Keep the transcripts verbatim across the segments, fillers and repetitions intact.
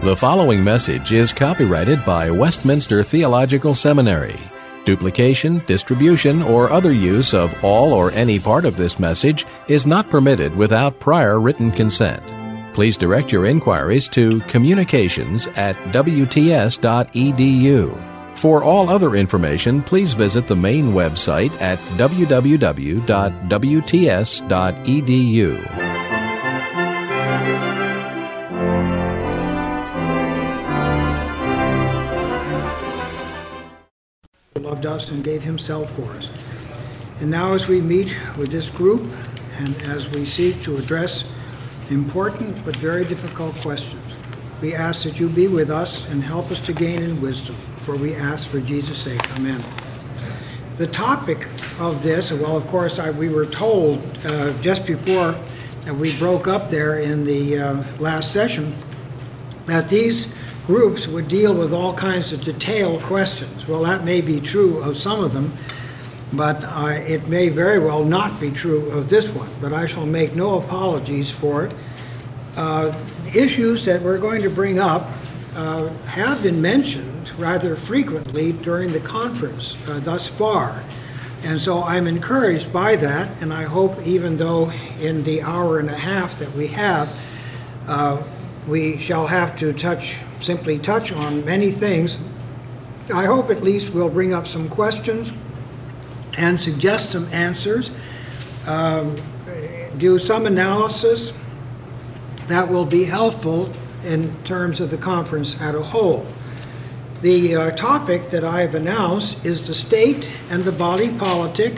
The following message is copyrighted by Westminster Theological Seminary. Duplication, distribution, or other use of all or any part of this message is not permitted without prior written consent. Please direct your inquiries to communications at w t s dot e d u. For all other information, please visit the main website at w w w dot w t s dot e d u. Loved us and gave himself for us. And now as we meet with this group and as we seek to address important but very difficult questions, we ask that you be with us and help us to gain in wisdom, for we ask for Jesus' sake. Amen. The topic of this, well, of course, I, we were told uh, just before uh, we broke up there in the uh, last session that these groups would deal with all kinds of detailed questions. Well, that may be true of some of them, but uh, it may very well not be true of this one, but I shall make no apologies for it. Uh, the issues that we're going to bring up uh, have been mentioned rather frequently during the conference uh, thus far, and so I'm encouraged by that, and I hope, even though in the hour and a half that we have, uh, we shall have to touch simply touch on many things, I hope at least we'll bring up some questions and suggest some answers, um, do some analysis that will be helpful in terms of the conference as a whole. The uh, topic that I've announced is the state and the body politic,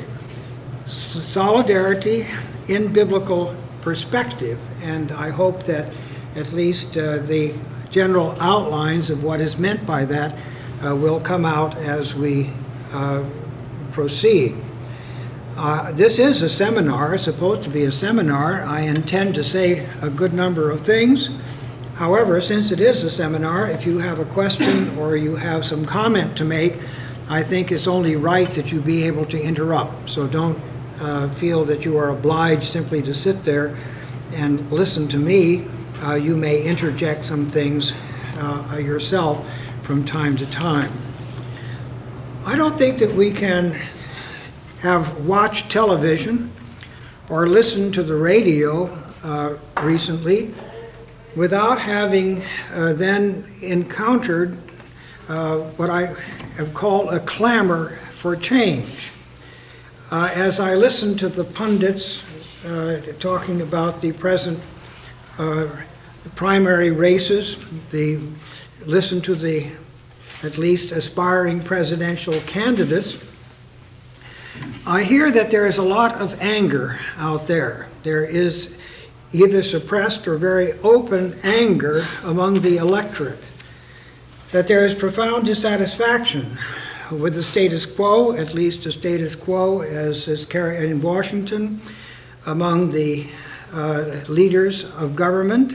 solidarity in biblical perspective, and I hope that at least uh, the general outlines of what is meant by that uh, will come out as we uh, proceed. Uh, this is a seminar, it's supposed to be a seminar. I intend to say a good number of things. However, since it is a seminar, if you have a question or you have some comment to make, I think it's only right that you be able to interrupt. So don't uh, feel that you are obliged simply to sit there and listen to me. Uh, you may interject some things uh, yourself from time to time. I don't think that we can have watched television or listened to the radio uh, recently without having uh, then encountered uh, what I have called a clamor for change. Uh, as I listened to the pundits uh, talking about the present Uh, primary races, the listen to the at least aspiring presidential candidates, I hear that there is a lot of anger out there. There is either suppressed or very open anger among the electorate, that there is profound dissatisfaction with the status quo, at least the status quo as is carried in Washington, among the Uh, leaders of government.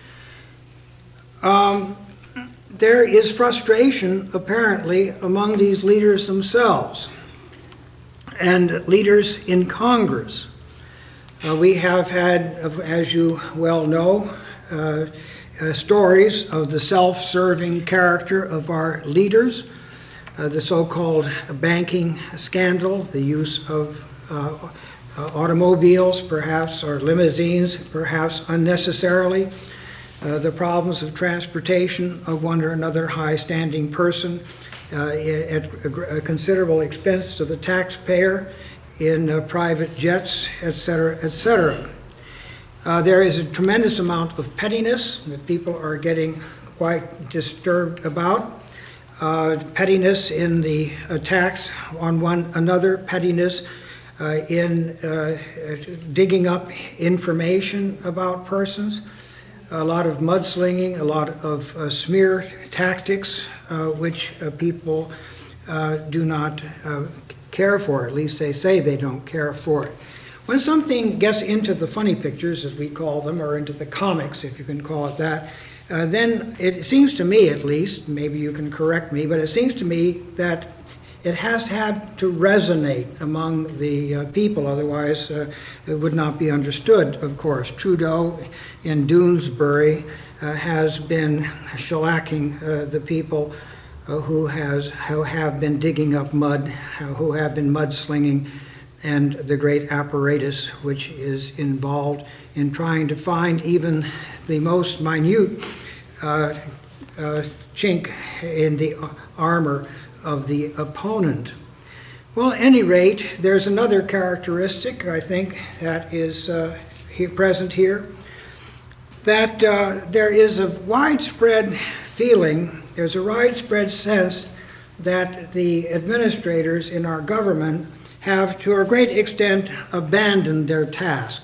Um, there is frustration apparently among these leaders themselves and leaders in Congress. Uh, we have had, as you well know, uh, uh, stories of the self-serving character of our leaders, uh, the so-called banking scandal, the use of uh, Uh, automobiles, perhaps, or limousines, perhaps unnecessarily, uh, the problems of transportation of one or another high-standing person uh, at a, a considerable expense to the taxpayer in uh, private jets, et cetera, et cetera. Uh, there is a tremendous amount of pettiness that people are getting quite disturbed about. Uh, pettiness in the attacks on one another, pettiness Uh, in uh, digging up information about persons, a lot of mudslinging, a lot of uh, smear tactics, uh, which uh, people uh, do not uh, care for. At least they say they don't care for it. When something gets into the funny pictures, as we call them, or into the comics, if you can call it that, uh, then it seems to me, at least, maybe you can correct me, but it seems to me that it has had to resonate among the uh, people, otherwise uh, it would not be understood, of course. Trudeau in Doonesbury uh, has been shellacking uh, the people uh, who, has, who have been digging up mud, who have been mudslinging, and the great apparatus which is involved in trying to find even the most minute uh, uh, chink in the armor of the opponent. Well, at any rate, there's another characteristic, I think, that is uh, here, present here, that uh, there is a widespread feeling, there's a widespread sense that the administrators in our government have, to a great extent, abandoned their task.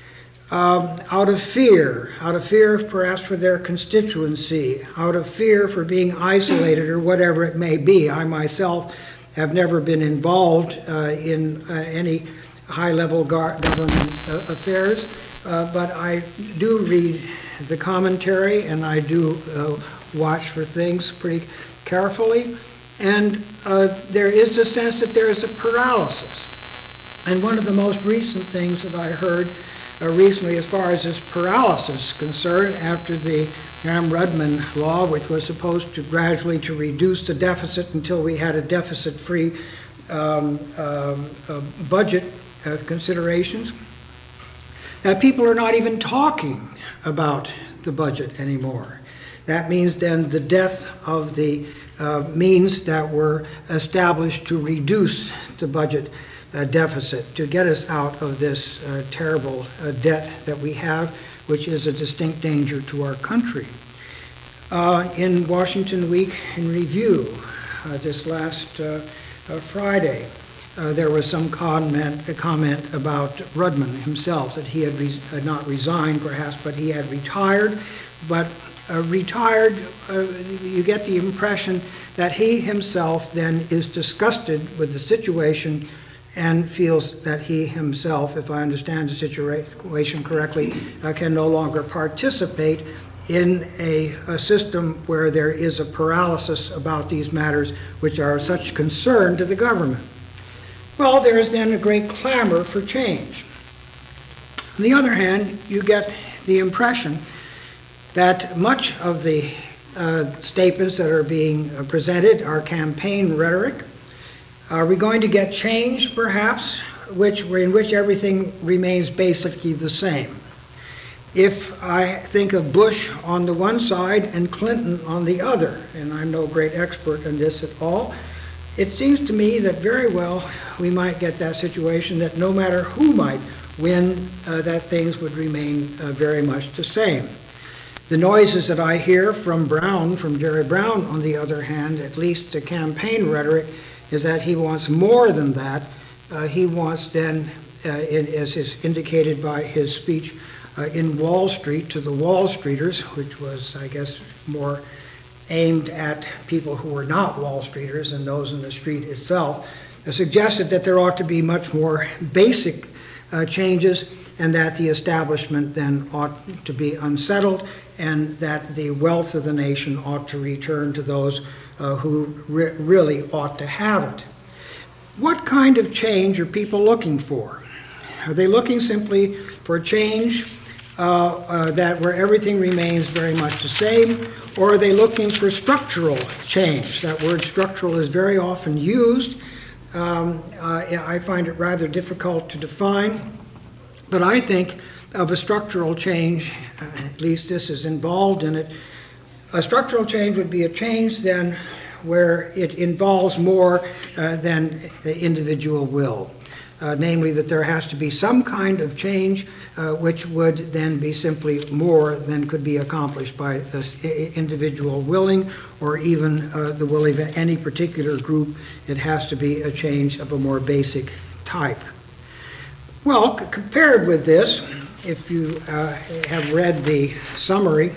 Um, out of fear, out of fear perhaps for their constituency, out of fear for being isolated or whatever it may be. I myself have never been involved uh, in uh, any high-level government uh, affairs, uh, but I do read the commentary and I do uh, watch for things pretty carefully, and uh, there is a sense that there is a paralysis. And one of the most recent things that I heard Uh, recently, as far as this paralysis is concerned, after the Gramm-Rudman law, which was supposed to gradually to reduce the deficit until we had a deficit-free um, uh, uh, budget uh, considerations, that people are not even talking about the budget anymore. That means then the death of the uh, means that were established to reduce the budget Uh, deficit, to get us out of this uh, terrible uh, debt that we have, which is a distinct danger to our country. Uh, in Washington Week in Review, uh, this last uh, uh, Friday, uh, there was some comment, a comment about Rudman himself, that he had re- uh, not resigned perhaps, but he had retired. But uh, retired, uh, you get the impression that he himself then is disgusted with the situation and feels that he himself, if I understand the situation correctly, uh, can no longer participate in a, a system where there is a paralysis about these matters which are of such concern to the government. Well, there is then a great clamor for change. On the other hand, you get the impression that much of the uh, statements that are being uh, presented are campaign rhetoric. Are we going to get change, perhaps, which, in which everything remains basically the same? If I think of Bush on the one side and Clinton on the other, and I'm no great expert in this at all, it seems to me that very well we might get that situation that no matter who might win, uh, that things would remain uh, very much the same. The noises that I hear from Brown, from Jerry Brown, on the other hand, at least the campaign rhetoric, is that he wants more than that. Uh, he wants then, uh, in, as is indicated by his speech uh, in Wall Street to the Wall Streeters, which was, I guess, more aimed at people who were not Wall Streeters and those in the street itself, uh, suggested that there ought to be much more basic uh, changes, and that the establishment then ought to be unsettled, and that the wealth of the nation ought to return to those Uh, who re- really ought to have it. What kind of change are people looking for? Are they looking simply for change uh, uh, that where everything remains very much the same, or are they looking for structural change? That word structural is very often used. Um, uh, I find it rather difficult to define, but I think of a structural change, uh, at least this is involved in it. A structural change would be a change then where it involves more uh, than the individual will. Uh, namely, that there has to be some kind of change uh, which would then be simply more than could be accomplished by this individual willing, or even uh, the willing of any particular group. It has to be a change of a more basic type. Well, c- compared with this, if you uh, have read the summary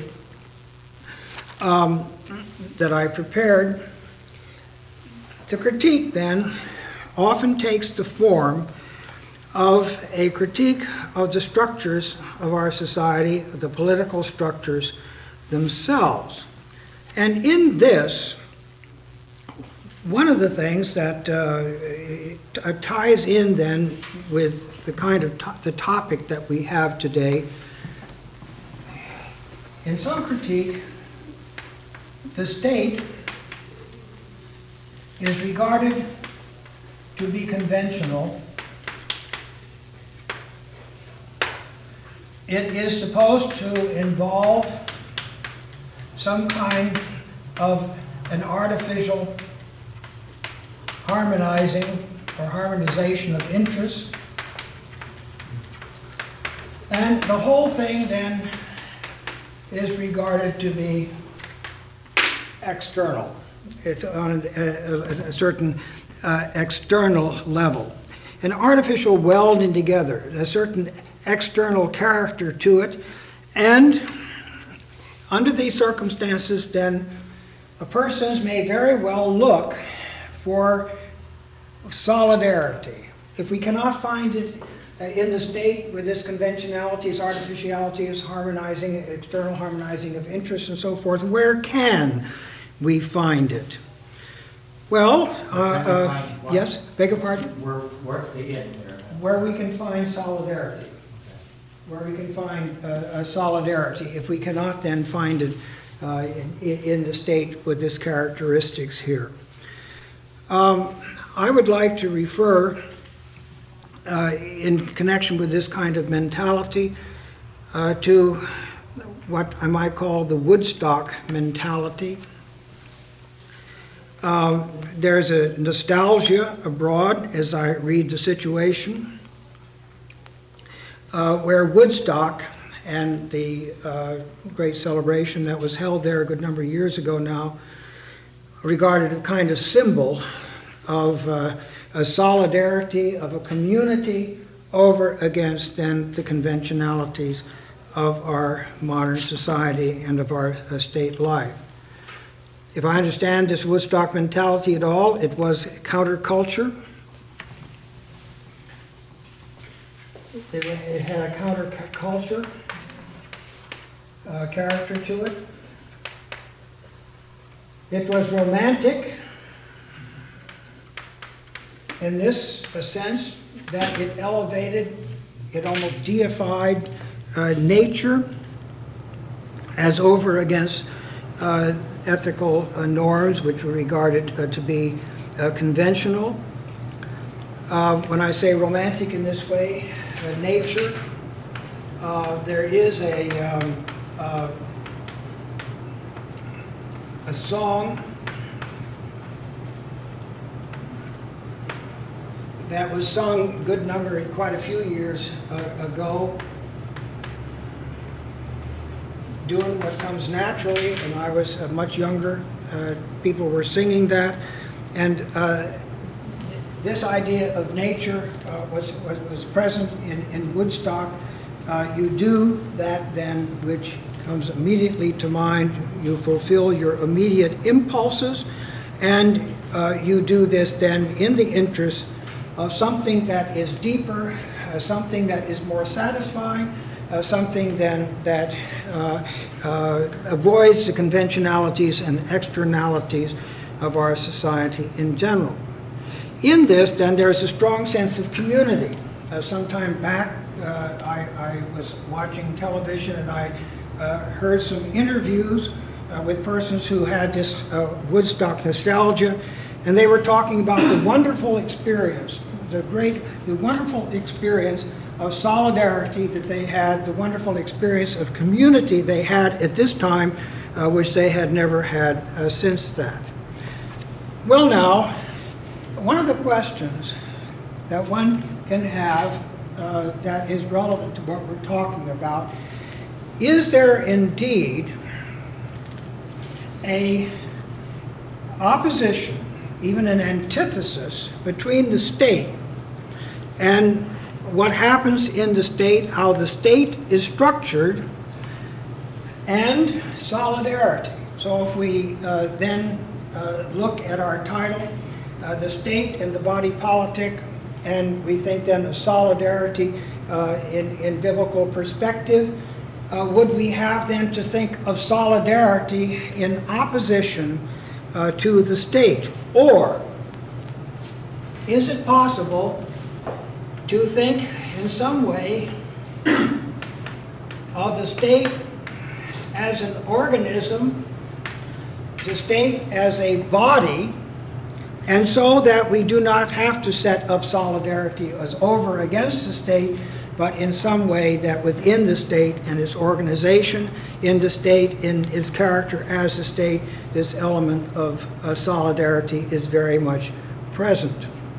Um, that I prepared, the critique then often takes the form of a critique of the structures of our society, the political structures themselves. And in this, one of the things that uh, ties in then with the kind of to the topic that we have today, in some critique, the state is regarded to be conventional. It is supposed to involve some kind of an artificial harmonizing or harmonization of interests. And the whole thing then is regarded to be external. It's on a, a, a certain uh, external level. An artificial welding together, a certain external character to it, and under these circumstances then a person may very well look for solidarity. If we cannot find it uh, in the state with its conventionalities, artificialities, harmonizing, external harmonizing of interests and so forth, where can we find it? Well, uh, uh, yes, beg your pardon? Where, where's the it there? Where we can find solidarity. Where we can find uh, a solidarity. If we cannot then find it uh, in, in the state with its characteristics here. Um, I would like to refer, uh, in connection with this kind of mentality, uh, to what I might call the Woodstock mentality. Um, there's a nostalgia abroad as I read the situation, uh, where Woodstock and the uh, great celebration that was held there a good number of years ago now, regarded a kind of symbol of uh, a solidarity of a community over against then the conventionalities of our modern society and of our uh, state life. If I understand this Woodstock mentality at all, it was counterculture. It, it had a counterculture uh, character to it. It was romantic in this a sense that it elevated, it almost deified uh, nature as over against uh, ethical uh, norms which were regarded uh, to be uh, conventional. Uh, when I say romantic in this way, uh, nature, uh, there is a, um, uh, a song that was sung a good number, quite a few years uh, ago, doing what comes naturally. When I was uh, much younger, uh, people were singing that, and uh, this idea of nature uh, was, was, was present in, in Woodstock. Uh, you do that then which comes immediately to mind. You fulfill your immediate impulses, and uh, you do this then in the interest of something that is deeper, uh, something that is more satisfying, uh, something then that uh, uh, avoids the conventionalities and externalities of our society in general. In this, then, there's a strong sense of community. Uh, some time back, uh, I, I was watching television and I uh, heard some interviews uh, with persons who had this uh, Woodstock nostalgia, and they were talking about the wonderful experience, the great, the wonderful experience of solidarity that they had, the wonderful experience of community they had at this time, uh, which they had never had uh, since that. Well now, one of the questions that one can have uh, that is relevant to what we're talking about, is there indeed a opposition, even an antithesis, between the state and what happens in the state, how the state is structured, and solidarity? So if we uh, then uh, look at our title, uh, the state and the body politic, and we think then of solidarity uh, in, in biblical perspective, uh, would we have then to think of solidarity in opposition uh, to the state? Or is it possible to think in some way of the state as an organism, the state as a body, and so that we do not have to set up solidarity as over against the state, but in some way that within the state and its organization, in the state, in its character as a state, this element of uh, solidarity is very much present.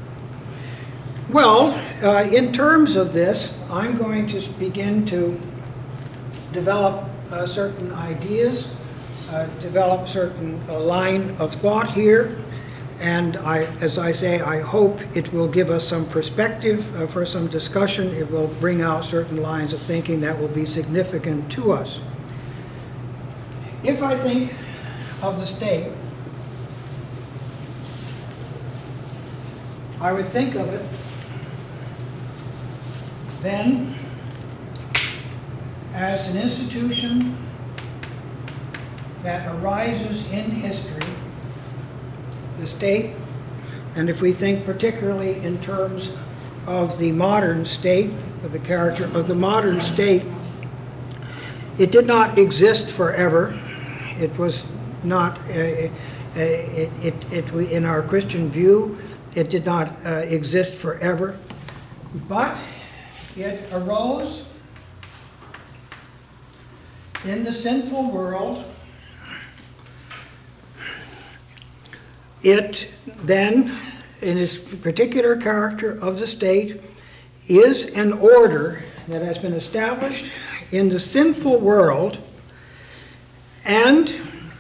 Well, uh, in terms of this, I'm going to begin to develop uh, certain ideas, uh, develop certain uh, line of thought here. And I, as I say, I hope it will give us some perspective uh, for some discussion. It will bring out certain lines of thinking that will be significant to us. If I think of the state, I would think of it then as an institution that arises in history, the state, and if we think particularly in terms of the modern state, of the character of the modern state, it did not exist forever. It was not, uh, it, it, it, in our Christian view, it did not uh, exist forever, but it arose in the sinful world. It then, in its particular character of the state, is an order that has been established in the sinful world, and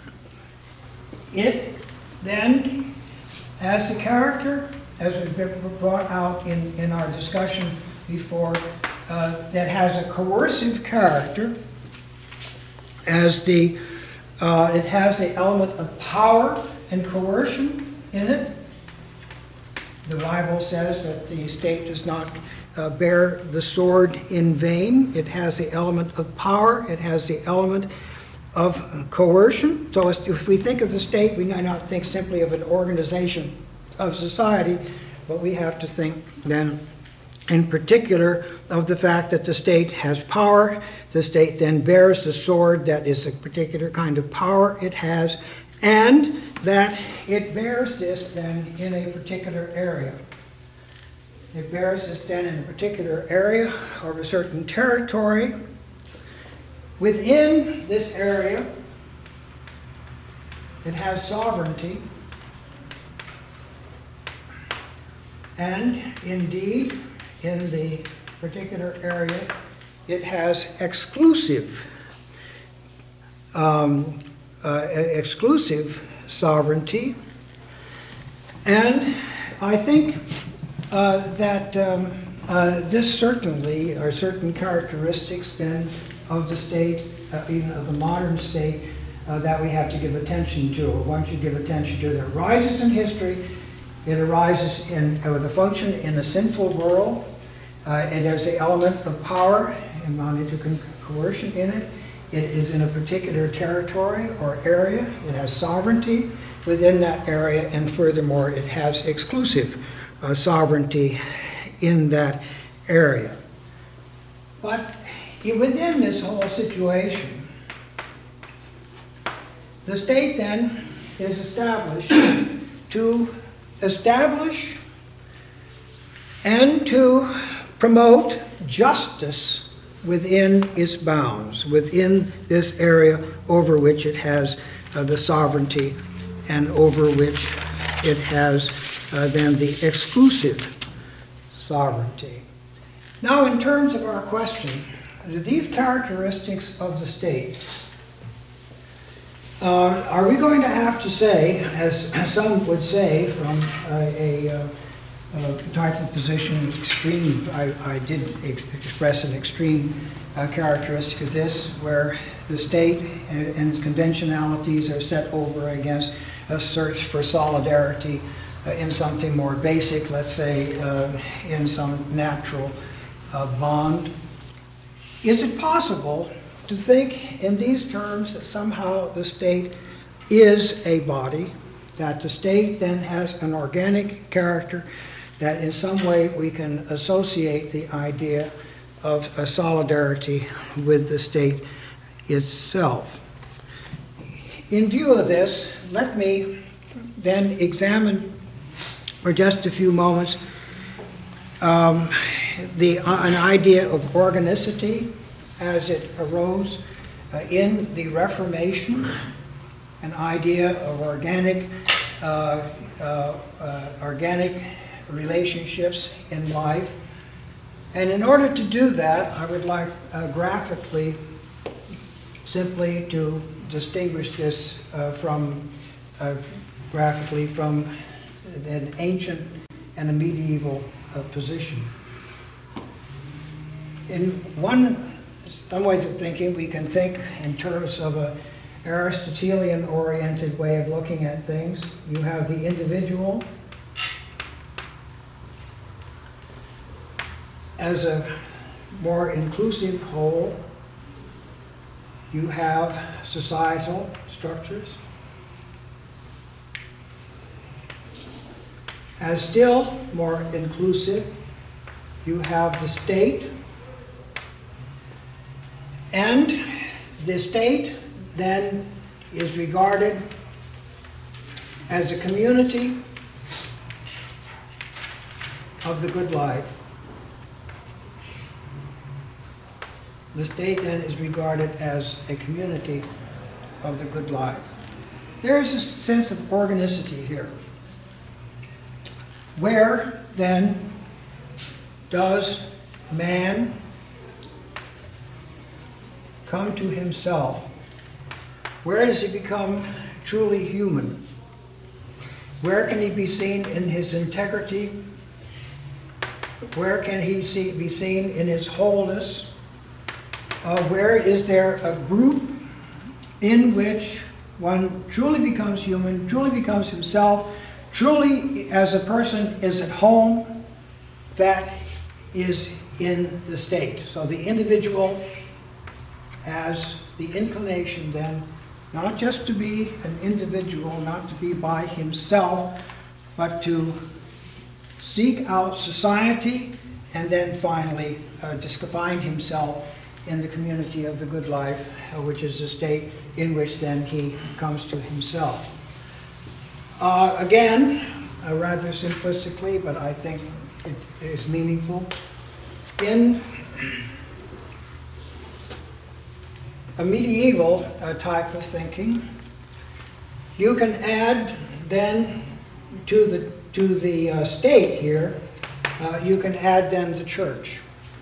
it then has the character, as was brought out in, in our discussion before, uh, that has a coercive character, as the, uh, it has the element of power and coercion in it. The Bible says that the state does not uh, bear the sword in vain. It has the element of power. It has the element of coercion. So if we think of the state, we might not think simply of an organization of society, but we have to think then in particular of the fact that the state has power. The state then bears the sword that is a particular kind of power it has, and that it bears this then in a particular area. It bears this then in a particular area or a certain territory. Within this area, it has sovereignty, and indeed, in the particular area, it has exclusive um, uh, exclusive sovereignty. And I think uh, that um, uh, this certainly are certain characteristics then of the state, uh, even of the modern state, uh, that we have to give attention to, or one should give attention to. That arises in history. It arises in, uh, with a function in a sinful world. Uh, and there's the element of power and amounting to coercion in it. It is in a particular territory or area. It has sovereignty within that area, and furthermore, it has exclusive uh, sovereignty in that area. But within this whole situation, the state then is established to establish and to promote justice within its bounds, within this area over which it has uh, the sovereignty and over which it has uh, then the exclusive sovereignty. Now, in terms of our question, these characteristics of the state, uh, are we going to have to say, as some would say from uh, a uh, Uh, type of position, extreme, I, I did ex express an extreme uh, characteristic of this, where the state and, and conventionalities are set over against a search for solidarity uh, in something more basic, let's say uh, in some natural uh, bond. Is it possible to think in these terms that somehow the state is a body, that the state then has an organic character, that in some way we can associate the idea of a solidarity with the state itself. In view of this, let me then examine for just a few moments um, the, uh, an idea of organicity as it arose uh, in the Reformation, an idea of organic, uh, uh, uh, organic relationships in life. And in order to do that, I would like uh, graphically simply to distinguish this uh, from, uh, graphically from an ancient and a medieval uh, position. In one, some ways of thinking, we can think in terms of a Aristotelian-oriented way of looking at things. You have the individual as a more inclusive whole. You have societal structures. As still more inclusive, you have the state. And the state then is regarded as a community of the good life. The state then is regarded as a community of the good life. There is a sense of organicity here. Where then does man come to himself? Where does he become truly human? Where can he be seen in his integrity? Where can he see, be seen in his wholeness? Uh, where is there a group in which one truly becomes human, truly becomes himself, truly as a person is at home? That is in the state. So the individual has the inclination then not just to be an individual, not to be by himself, but to seek out society and then finally uh, just find himself in the community of the good life, uh, which is the state in which then he comes to himself. Uh, again, uh, rather simplistically, but I think it is meaningful. In a medieval uh, type of thinking, you can add then to the to the uh, state here, uh, you can add then the church.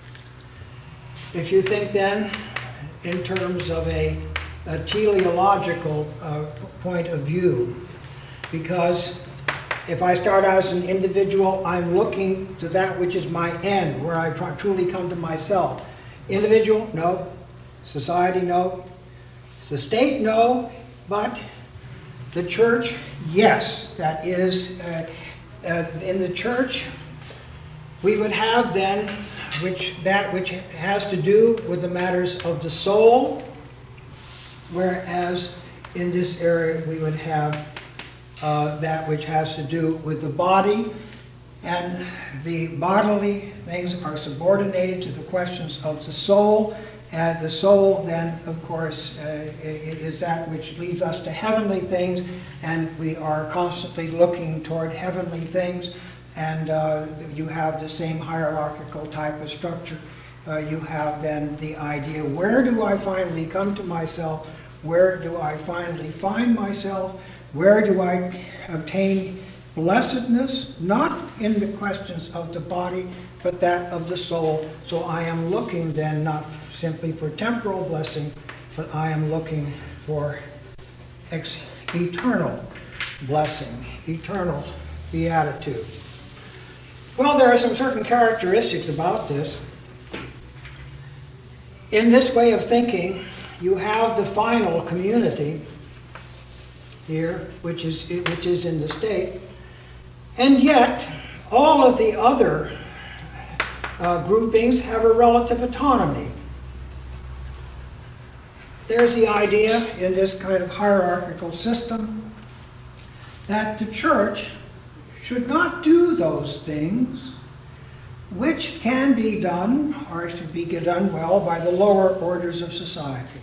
If you think then in terms of a, a teleological uh, point of view, because if I start out as an individual, I'm looking to that which is my end, where I try, truly come to myself. Individual, no. Society, no. The state, no. But the church, yes. That is, uh, uh, in the church, we would have then which that which has to do with the matters of the soul, whereas in this area we would have uh, that which has to do with the body, and the bodily things are subordinated to the questions of the soul, and the soul then, of course, uh, is that which leads us to heavenly things, and we are constantly looking toward heavenly things. And uh, you have the same hierarchical type of structure. Uh, you have then the idea, where do I finally come to myself? Where do I finally find myself? Where do I obtain blessedness? Not in the questions of the body, but that of the soul. So I am looking then not simply for temporal blessing, but I am looking for ex- eternal blessing, eternal beatitude. Well, there are some certain characteristics about this. In this way of thinking, you have the final community here, which is, which is in the state, and yet all of the other uh, groupings have a relative autonomy. There's the idea in this kind of hierarchical system that the church should not do those things which can be done, or should be done well, by the lower orders of society.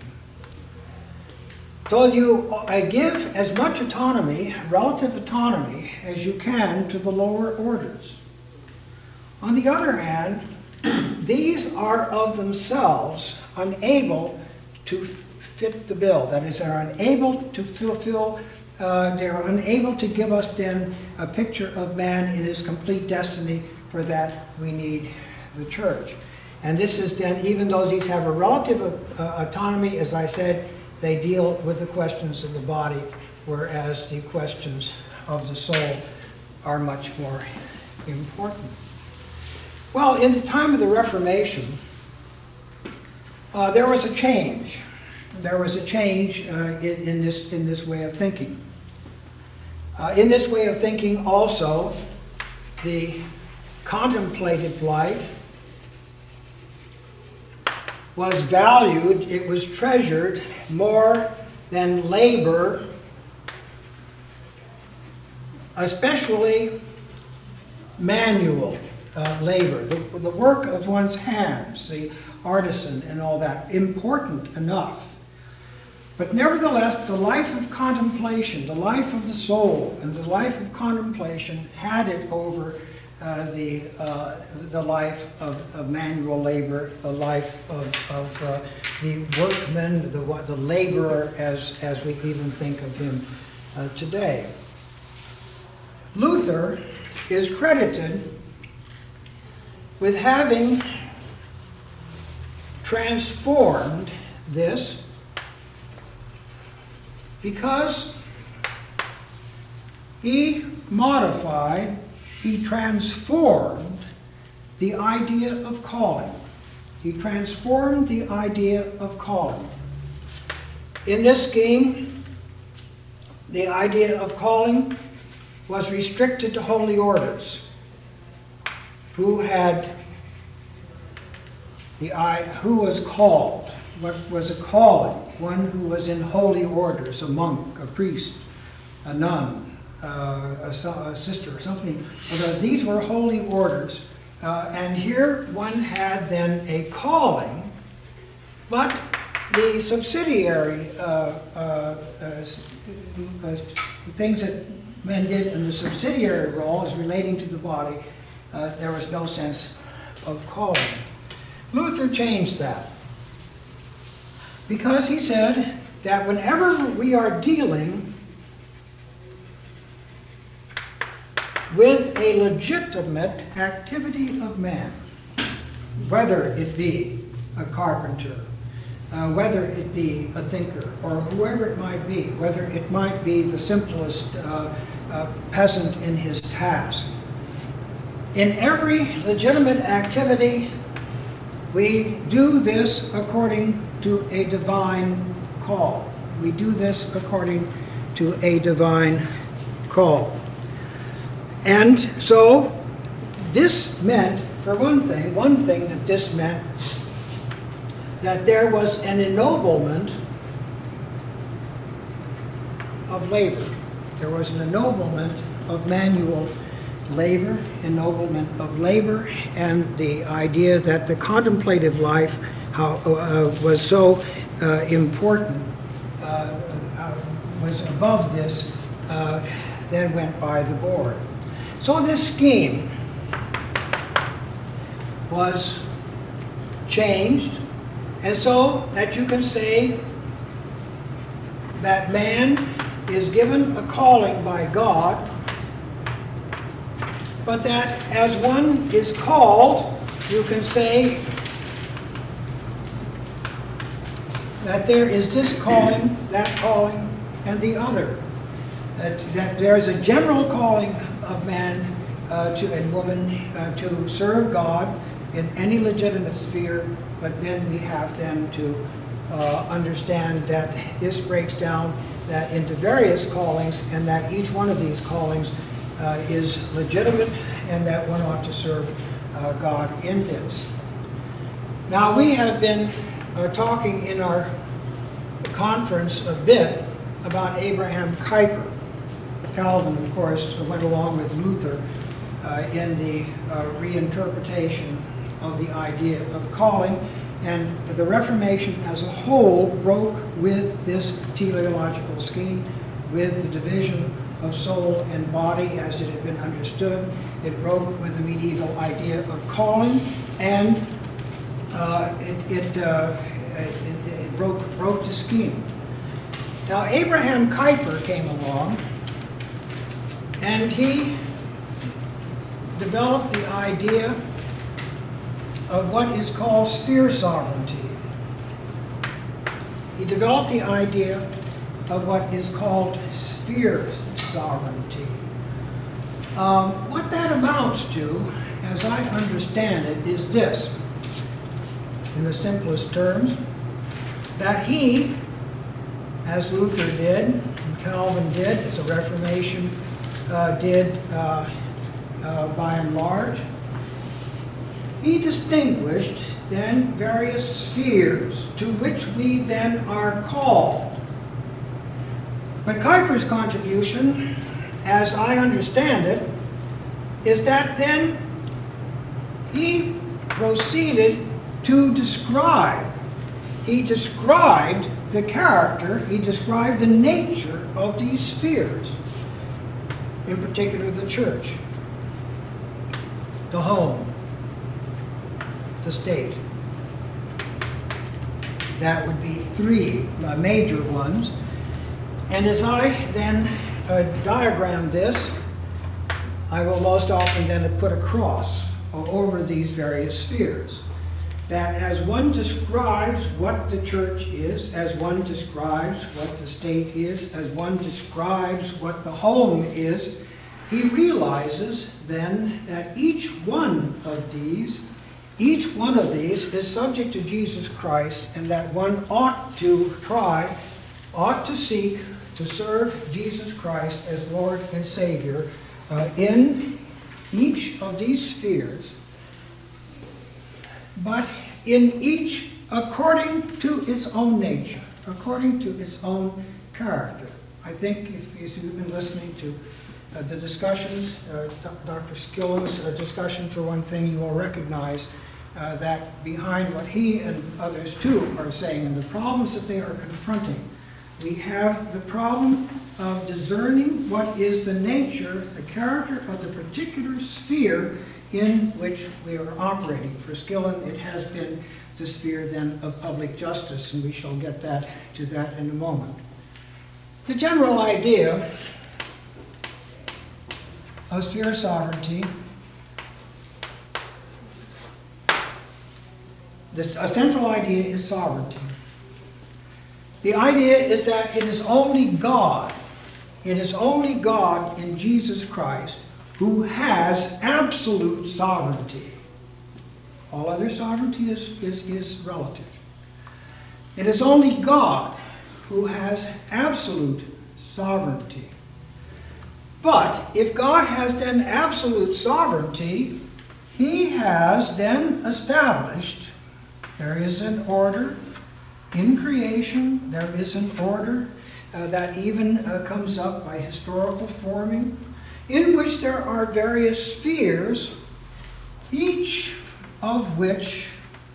So you uh, give as much autonomy, relative autonomy, as you can to the lower orders. On the other hand, these are of themselves unable to fit the bill. That is, they're unable to fulfill, uh, they're unable to give us then a picture of man in his complete destiny. For that we need the church. And this is then, even though these have a relative uh, autonomy, as I said, they deal with the questions of the body, whereas the questions of the soul are much more important. Well, in the time of the Reformation, uh, there was a change. There was a change uh, in, in, this, in this way of thinking. Uh, in this way of thinking also, the contemplative life was valued, it was treasured more than labor, especially manual uh, labor, the, the work of one's hands, the artisan and all that, important enough. But nevertheless, the life of contemplation, the life of the soul, and the life of contemplation had it over uh, the, uh, the life of, of manual labor, the life of, of uh, the workman, the, the laborer, as, as we even think of him uh, today. Luther is credited with having transformed this, because he modified, he transformed the idea of calling. He transformed the idea of calling. In this scheme, the idea of calling was restricted to holy orders, who had the I, who was called, what was a calling, one who was in holy orders, a monk, a priest, a nun, uh, a, a sister, or something. Although these were holy orders, uh, and here one had then a calling, but the subsidiary uh, uh, uh, things that men did in the subsidiary role as relating to the body, uh, there was no sense of calling. Luther changed that, because he said that whenever we are dealing with a legitimate activity of man, whether it be a carpenter, uh, whether it be a thinker, or whoever it might be, whether it might be the simplest uh, uh, peasant in his task, in every legitimate activity, we do this according to a divine call. We do this according to a divine call. And so this meant, for one thing, one thing that this meant, that there was an ennoblement of labor. There was an ennoblement of manual labor, ennoblement of labor, and the idea that the contemplative life how, uh, was so uh, important, uh, uh, was above this, uh, then went by the board. So this scheme was changed, and so that you can say that man is given a calling by God, but that as one is called, you can say that there is this calling, that calling, and the other. That, that there is a general calling of man uh, to, and woman uh, to serve God in any legitimate sphere, but then we have then to uh, understand that this breaks down that into various callings, and that each one of these callings uh, is legitimate, and that one ought to serve uh, God in this. Now, we have been uh, talking in our conference a bit about Abraham Kuyper. Calvin, of course, went along with Luther uh, in the uh, reinterpretation of the idea of calling, and the Reformation as a whole broke with this teleological scheme, with the division of soul and body as it had been understood. It broke with the medieval idea of calling, and uh, it, it, uh, it, it broke, broke the scheme. Now, Abraham Kuyper came along, and he developed the idea of what is called sphere sovereignty. He developed the idea of what is called sphere sovereignty. Um, what that amounts to, as I understand it, is this, in the simplest terms, that he, as Luther did, and Calvin did, as the Reformation uh, did uh, uh, by and large, he distinguished then various spheres to which we then are called. But Kuyper's contribution, as I understand it, is that then he proceeded to describe. He described the character, he described the nature of these spheres, in particular the church, the home, the state. That would be three uh, major ones. And as I then uh, diagram this, I will most often then put a cross over these various spheres. That as one describes what the church is, as one describes what the state is, as one describes what the home is, he realizes then that each one of these, each one of these is subject to Jesus Christ, and that one ought to try, ought to seek to serve Jesus Christ as Lord and Savior uh, in each of these spheres, but in each according to its own nature, according to its own character. I think if, if you've been listening to uh, the discussions, uh, Doctor Skillen's uh, discussion for one thing, you will recognize uh, that behind what he and others too are saying and the problems that they are confronting, we have the problem of discerning what is the nature, the character of the particular sphere in which we are operating. For Skillen, it has been the sphere then of public justice, and we shall get that to that in a moment. The general idea of sphere sovereignty, this, a central idea is sovereignty. The idea is that it is only God, it is only God in Jesus Christ who has absolute sovereignty. All other sovereignty is, is, is relative. It is only God who has absolute sovereignty. But if God has then absolute sovereignty, he has then established, there is an order in creation, there is an order uh, that even uh, comes up by historical forming, in which there are various spheres, each of which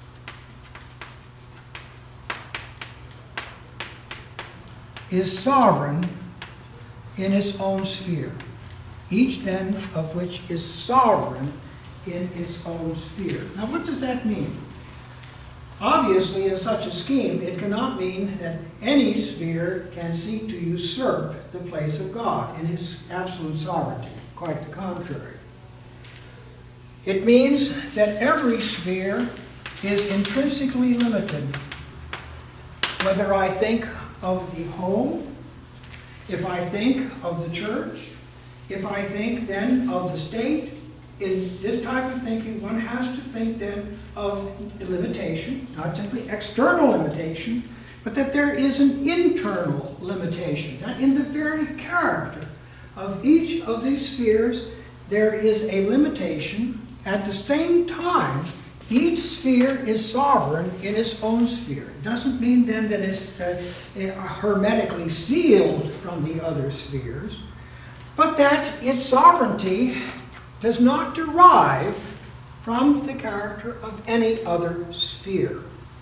is sovereign in its own sphere. Each then of which is sovereign in its own sphere. Now what does that mean? Obviously, in such a scheme, it cannot mean that any sphere can seek to usurp the place of God in his absolute sovereignty. Quite the contrary. It means that every sphere is intrinsically limited. Whether I think of the home, if I think of the church, if I think then of the state, in this type of thinking, one has to think then of limitation, not simply external limitation, but that there is an internal limitation, that in the very character of each of these spheres, there is a limitation. At the same time, each sphere is sovereign in its own sphere. It doesn't mean then that it's uh, hermetically sealed from the other spheres, but that its sovereignty does not derive from the character of any other sphere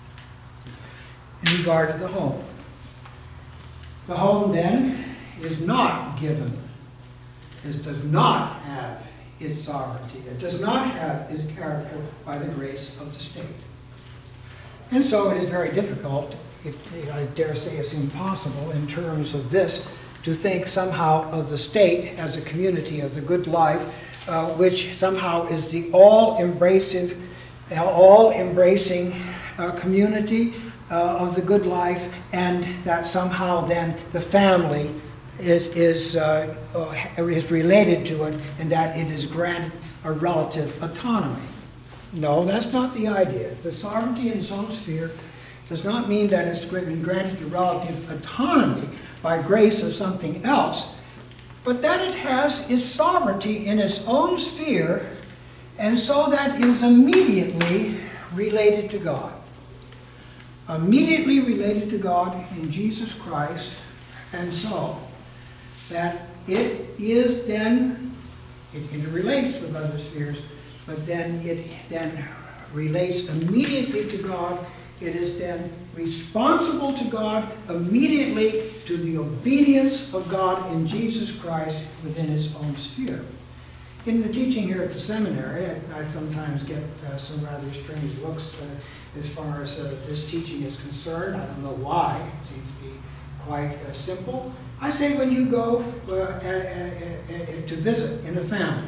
in regard to the home. The home, then, is not given. It does not have its sovereignty. It does not have its character by the grace of the state. And so it is very difficult, it, I dare say it's impossible in terms of this, to think somehow of the state as a community of the good life, uh, which somehow is the all-embracive, all-embracing uh, community uh, of the good life, and that somehow then the family is, is, uh, uh, is related to it, and that it is granted a relative autonomy. No, that's not the idea. The sovereignty in its own sphere does not mean that it's been granted a relative autonomy by grace of something else, but that it has its sovereignty in its own sphere, and so that it is immediately related to God. Immediately related to God in Jesus Christ, and so that it is then, it interrelates with other spheres, but then it then relates immediately to God. It is then responsible to God immediately to the obedience of God in Jesus Christ within its own sphere. In the teaching here at the seminary, I, I sometimes get uh, some rather strange looks uh, as far as uh, this teaching is concerned. I don't know why. It seems to be quite uh, simple. I say when you go uh, uh, uh, uh, to visit in a family,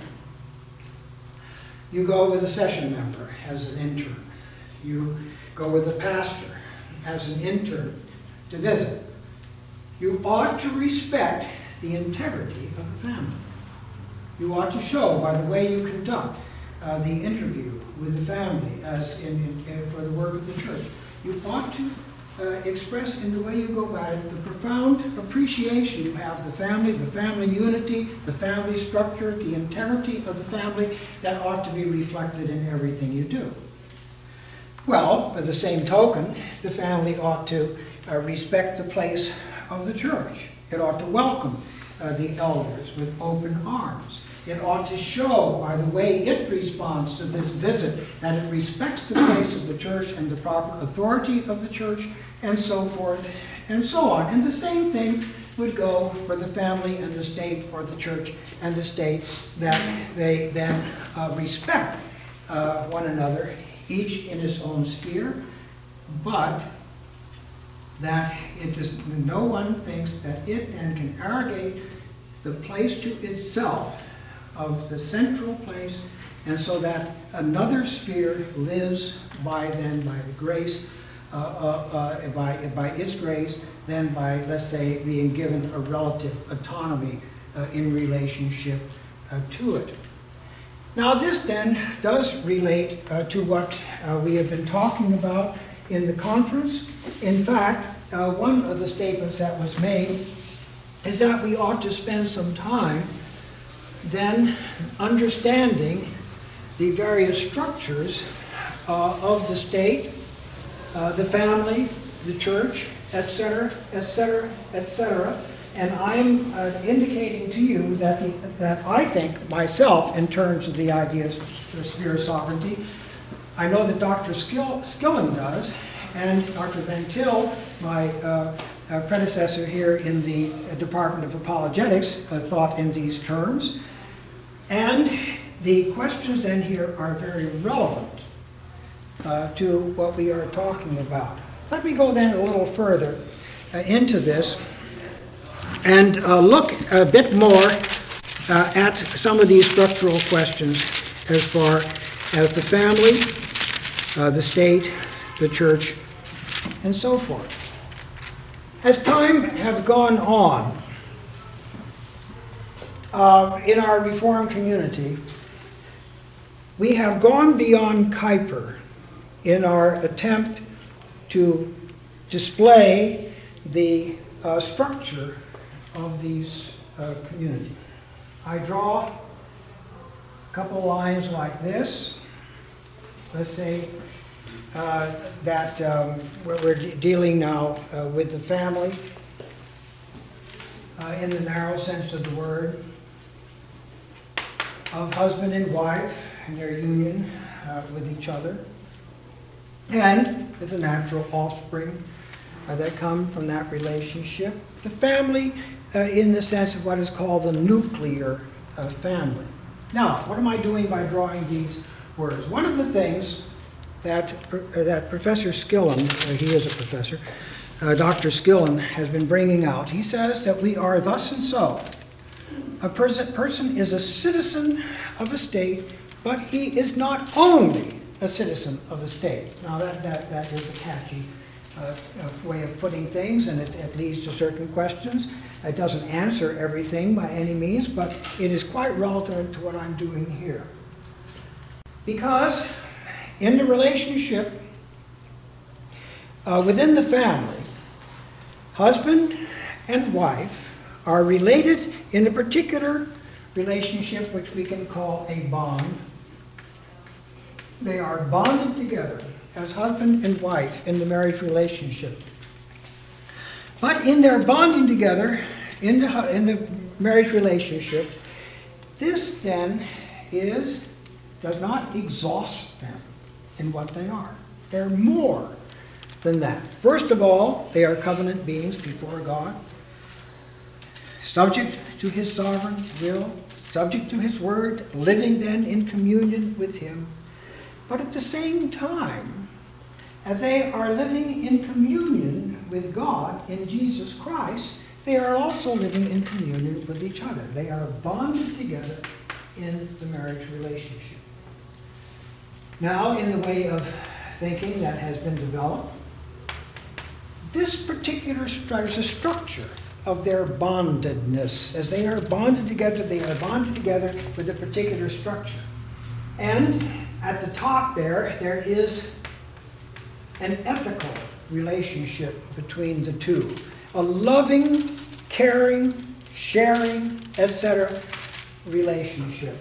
you go with a session member as an intern. You go with a pastor as an intern to visit. You ought to respect the integrity of the family. You ought to show by the way you conduct uh, the interview with the family as in, in, for the work of the church. You ought to uh, express in the way you go about it the profound appreciation you have of the family, the family unity, the family structure, the integrity of the family that ought to be reflected in everything you do. Well, by the same token, the family ought to uh, respect the place of the church. It ought to welcome uh, the elders with open arms. It ought to show by the way it responds to this visit that it respects the place of the church and the proper authority of the church, and so forth and so on. And the same thing would go for the family and the state, or the church and the states, that they then uh, respect uh, one another, each in its own sphere, but that it is, no one thinks that it then can arrogate the place to itself of the central place, and so that another sphere lives by then by the grace, uh, uh, uh, by, by its grace, then by, let's say, being given a relative autonomy uh, in relationship uh, to it. Now this then does relate uh, to what uh, we have been talking about in the conference. In fact, uh, one of the statements that was made is that we ought to spend some time then understanding the various structures uh, of the state, uh, the family, the church, et cetera, et cetera, et cetera. And I'm uh, indicating to you that, the, that I think myself, in terms of the ideas of the sphere of sovereignty, I know that Doctor Skill, Skilling does, and Doctor Van Til, my uh, uh, predecessor here in the uh, Department of Apologetics, uh, thought in these terms. And the questions then here are very relevant uh, to what we are talking about. Let me go then a little further uh, into this and uh, look a bit more uh, at some of these structural questions as far as the family, uh, the state, the church, and so forth. As time has gone on, uh, in our Reformed community, we have gone beyond Kuyper in our attempt to display the uh, structure of these uh, community. I draw a couple lines like this. Let's say uh, that um, we're, we're de dealing now uh, with the family uh, in the narrow sense of the word. of husband and wife and their union uh, with each other, and with the natural offspring uh, that come from that relationship. The family uh, in the sense of what is called the nuclear uh, family. Now, what am I doing by drawing these words? One of the things that, uh, that Professor Skillen, uh, he is a professor, uh, Doctor Skillen has been bringing out, he says that we are thus and so. A person, person is a citizen of a state, but he is not only a citizen of a state. Now that, that, that is a catchy uh, uh, way of putting things, and it, it leads to certain questions. It doesn't answer everything by any means, but it is quite relevant to what I'm doing here. Because in the relationship uh, within the family, husband and wife are related in a particular relationship which we can call a bond. They are bonded together as husband and wife in the marriage relationship. But in their bonding together in the, in the marriage relationship, this then is, does not exhaust them in what they are. They're more than that. First of all, they are covenant beings before God, subject to his sovereign will, subject to his word, living then in communion with him. But at the same time, as they are living in communion with God in Jesus Christ, they are also living in communion with each other. They are bonded together in the marriage relationship. Now, in the way of thinking that has been developed, this particular stru- is a structure of their bondedness. As they are bonded together, they are bonded together with a particular structure. And at the top there, there is an ethical relationship between the two. A loving, caring, sharing, et cetera relationship.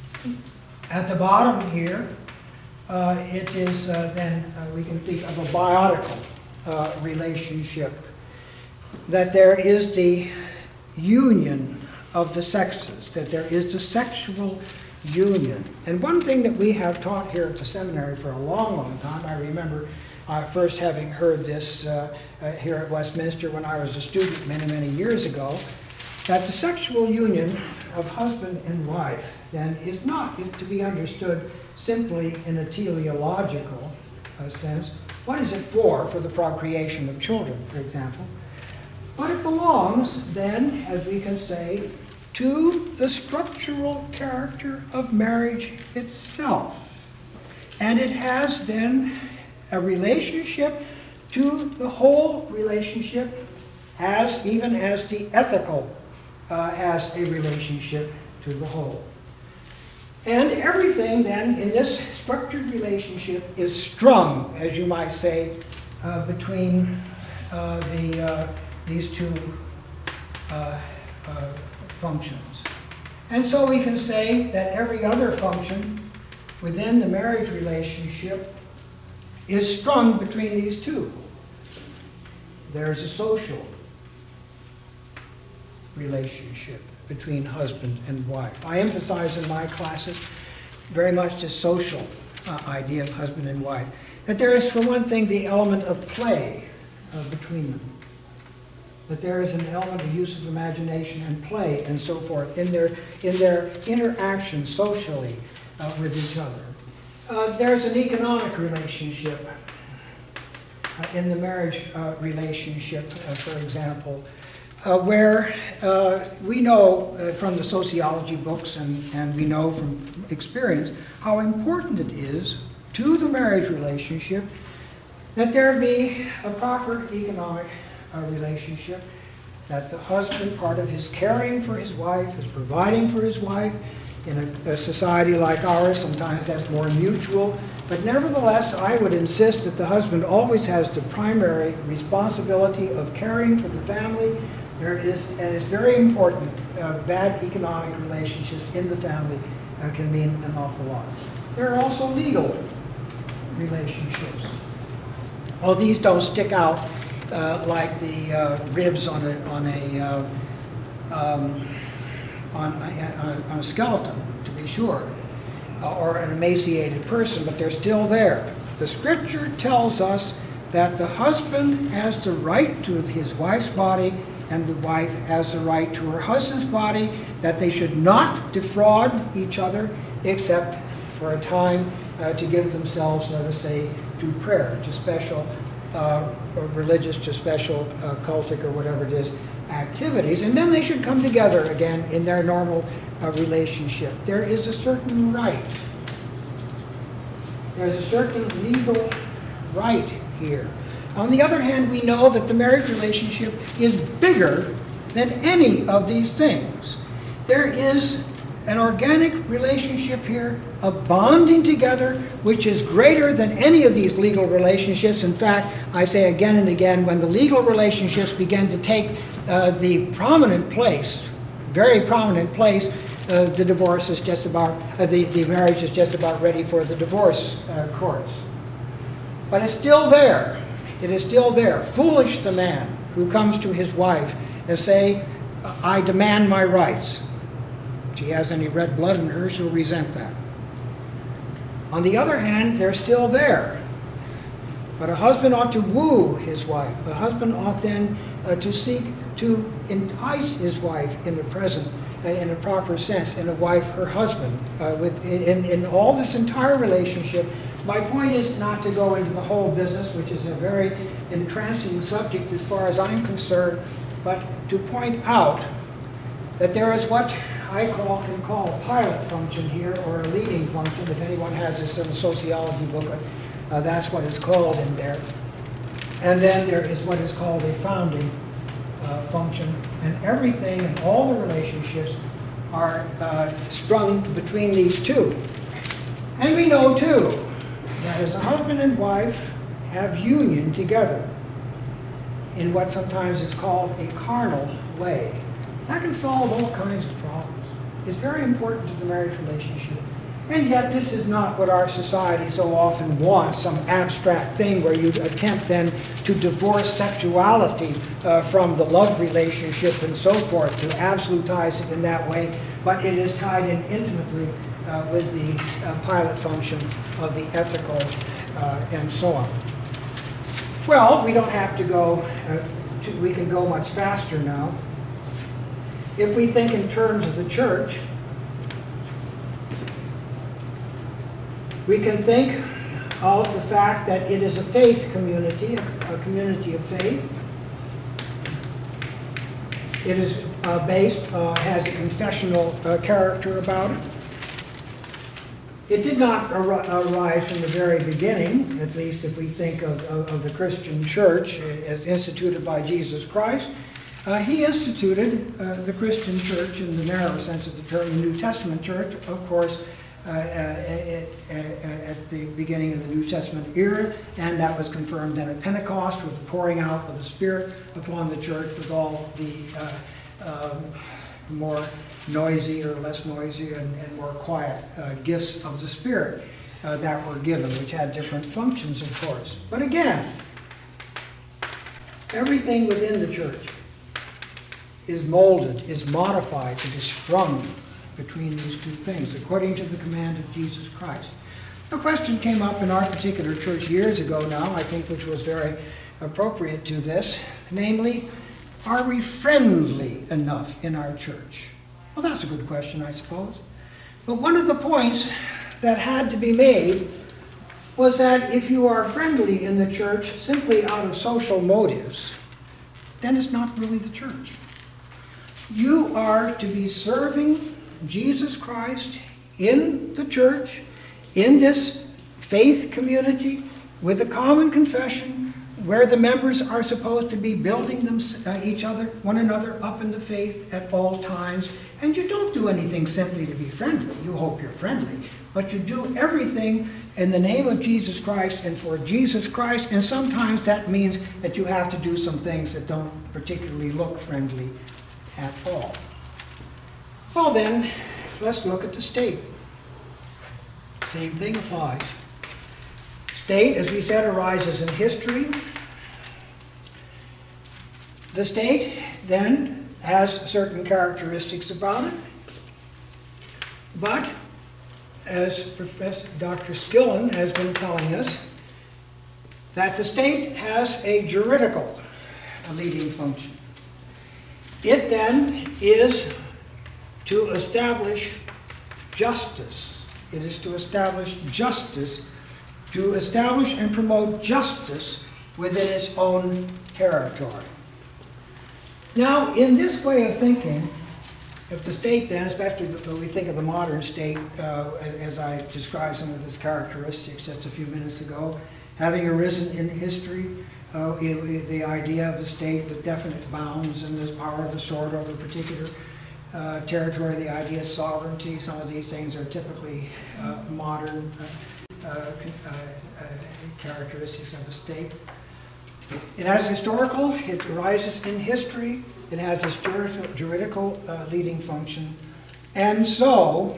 At the bottom here, uh, it is uh, then, uh, we can think of a biotical uh, relationship. That there is the union of the sexes, that there is the sexual union. And one thing that we have taught here at the seminary for a long, long time, I remember uh, first having heard this uh, uh, here at Westminster when I was a student many, many years ago, that the sexual union of husband and wife then is not to be understood simply in a teleological uh, sense. What is it for? For the procreation of children, for example. But it belongs then, as we can say, to the structural character of marriage itself. And it has then a relationship to the whole relationship, as even as the ethical uh, has a relationship to the whole. And everything then in this structured relationship is strung, as you might say, uh, between uh, the uh, these two uh, uh, functions. And so we can say that every other function within the marriage relationship is strung between these two. There's a social relationship between husband and wife. I emphasize in my classes very much this social uh, idea of husband and wife. That there is, for one thing, the element of play uh, between them. That there is an element of use of imagination and play and so forth in their, in their interaction socially uh, with each other. Uh, there's an economic relationship uh, in the marriage uh, relationship, uh, for example, uh, where uh, we know uh, from the sociology books and, and we know from experience how important it is to the marriage relationship that there be a proper economic uh, relationship, that the husband, part of his caring for his wife, is providing for his wife. In a, a society like ours, sometimes that's more mutual. But nevertheless, I would insist that the husband always has the primary responsibility of caring for the family. There is, and it's very important, uh, bad economic relationships in the family uh, can mean an awful lot. There are also legal relationships. Well, these don't stick out uh, like the uh, ribs on a, on a uh, um, On a, on a skeleton, to be be sure, uh, or an emaciated person, but they're still there. The Scripture tells us that the husband has the right to his wife's body and the wife has the right to her husband's body, that they should not defraud each other except for a time uh, to give themselves, let us say, to prayer, to special uh, or religious, to special uh, cultic or whatever it is, activities, and then they should come together again in their normal uh, relationship. There is a certain right. There's a certain legal right here. On the other hand, we know that the marriage relationship is bigger than any of these things. There is an organic relationship here, a bonding together, which is greater than any of these legal relationships. In fact, I say again and again, when the legal relationships begin to take uh, the prominent place, very prominent place, uh, the divorce is just about, uh, the, the marriage is just about ready for the divorce uh, courts. But it's still there. It is still there. Foolish the man who comes to his wife and say, I demand my rights. If she has any red blood in her, she'll resent that. On the other hand, they're still there. But a husband ought to woo his wife. A husband ought then uh, to seek to entice his wife in the present, uh, in a proper sense, and a wife her husband. Uh, with in, in all this entire relationship, my point is not to go into the whole business, which is a very entrancing subject as far as I'm concerned, but to point out that there is what I call, can call a pilot function here, or a leading function. If anyone has this in a sociology book, uh, that's what it's called in there. And then there is what is called a founding uh, function, and everything and all the relationships are uh, strung between these two. And we know too that as a husband and wife have union together in what sometimes is called a carnal way, that can solve all kinds of problems. It's very important to the marriage relationship. And yet this is not what our society so often wants, some abstract thing where you attempt then to divorce sexuality uh, from the love relationship and so forth, to absolutize it in that way, but it is tied in intimately uh, with the uh, pilot function of the ethical uh, and so on. Well, we don't have to go, uh, to, we can go much faster now. If we think in terms of the church, we can think of the fact that it is a faith community, a community of faith. It is uh, based, uh, has a confessional uh, character about it. It did not ar arise from the very beginning, at least if we think of, of, of the Christian church as instituted by Jesus Christ. Uh, he instituted uh, the Christian church in the narrow sense of the term, the New Testament church, of course, uh, uh, at, at the beginning of the New Testament era, and that was confirmed then at Pentecost with the pouring out of the Spirit upon the church, with all the uh, um, more noisy or less noisy and, and more quiet uh, gifts of the Spirit uh, that were given, which had different functions, of course. But again, everything within the church is molded, is modified, it is strung between these two things, according to the command of Jesus Christ. A question came up in our particular church years ago now, I think, which was very appropriate to this, namely, are we friendly enough in our church? Well, that's a good question, I suppose. But one of the points that had to be made was that if you are friendly in the church simply out of social motives, then it's not really the church. You are to be serving Jesus Christ in the church, in this faith community, with a common confession, where the members are supposed to be building them, uh, each other, one another up in the faith at all times. And you don't do anything simply to be friendly. You hope you're friendly. But you do everything in the name of Jesus Christ and for Jesus Christ. And sometimes that means that you have to do some things that don't particularly look friendly at all. Well then, let's look at the state. Same thing applies. State, as we said, arises in history. The state then has certain characteristics about it, but as Professor Doctor Skillen has been telling us, that the state has a juridical leading function. It then is to establish justice. It is to establish justice, to establish and promote justice within its own territory. Now, in this way of thinking, if the state then, especially when we think of the modern state, uh, as I described some of its characteristics just a few minutes ago, having arisen in history, uh, it, it, the idea of the state with definite bounds and the power of the sword over a particular uh, territory, the idea of sovereignty, some of these things are typically uh, modern uh, uh, uh, characteristics of a state. It has historical, it arises in history, it has its juridical uh, leading function, and so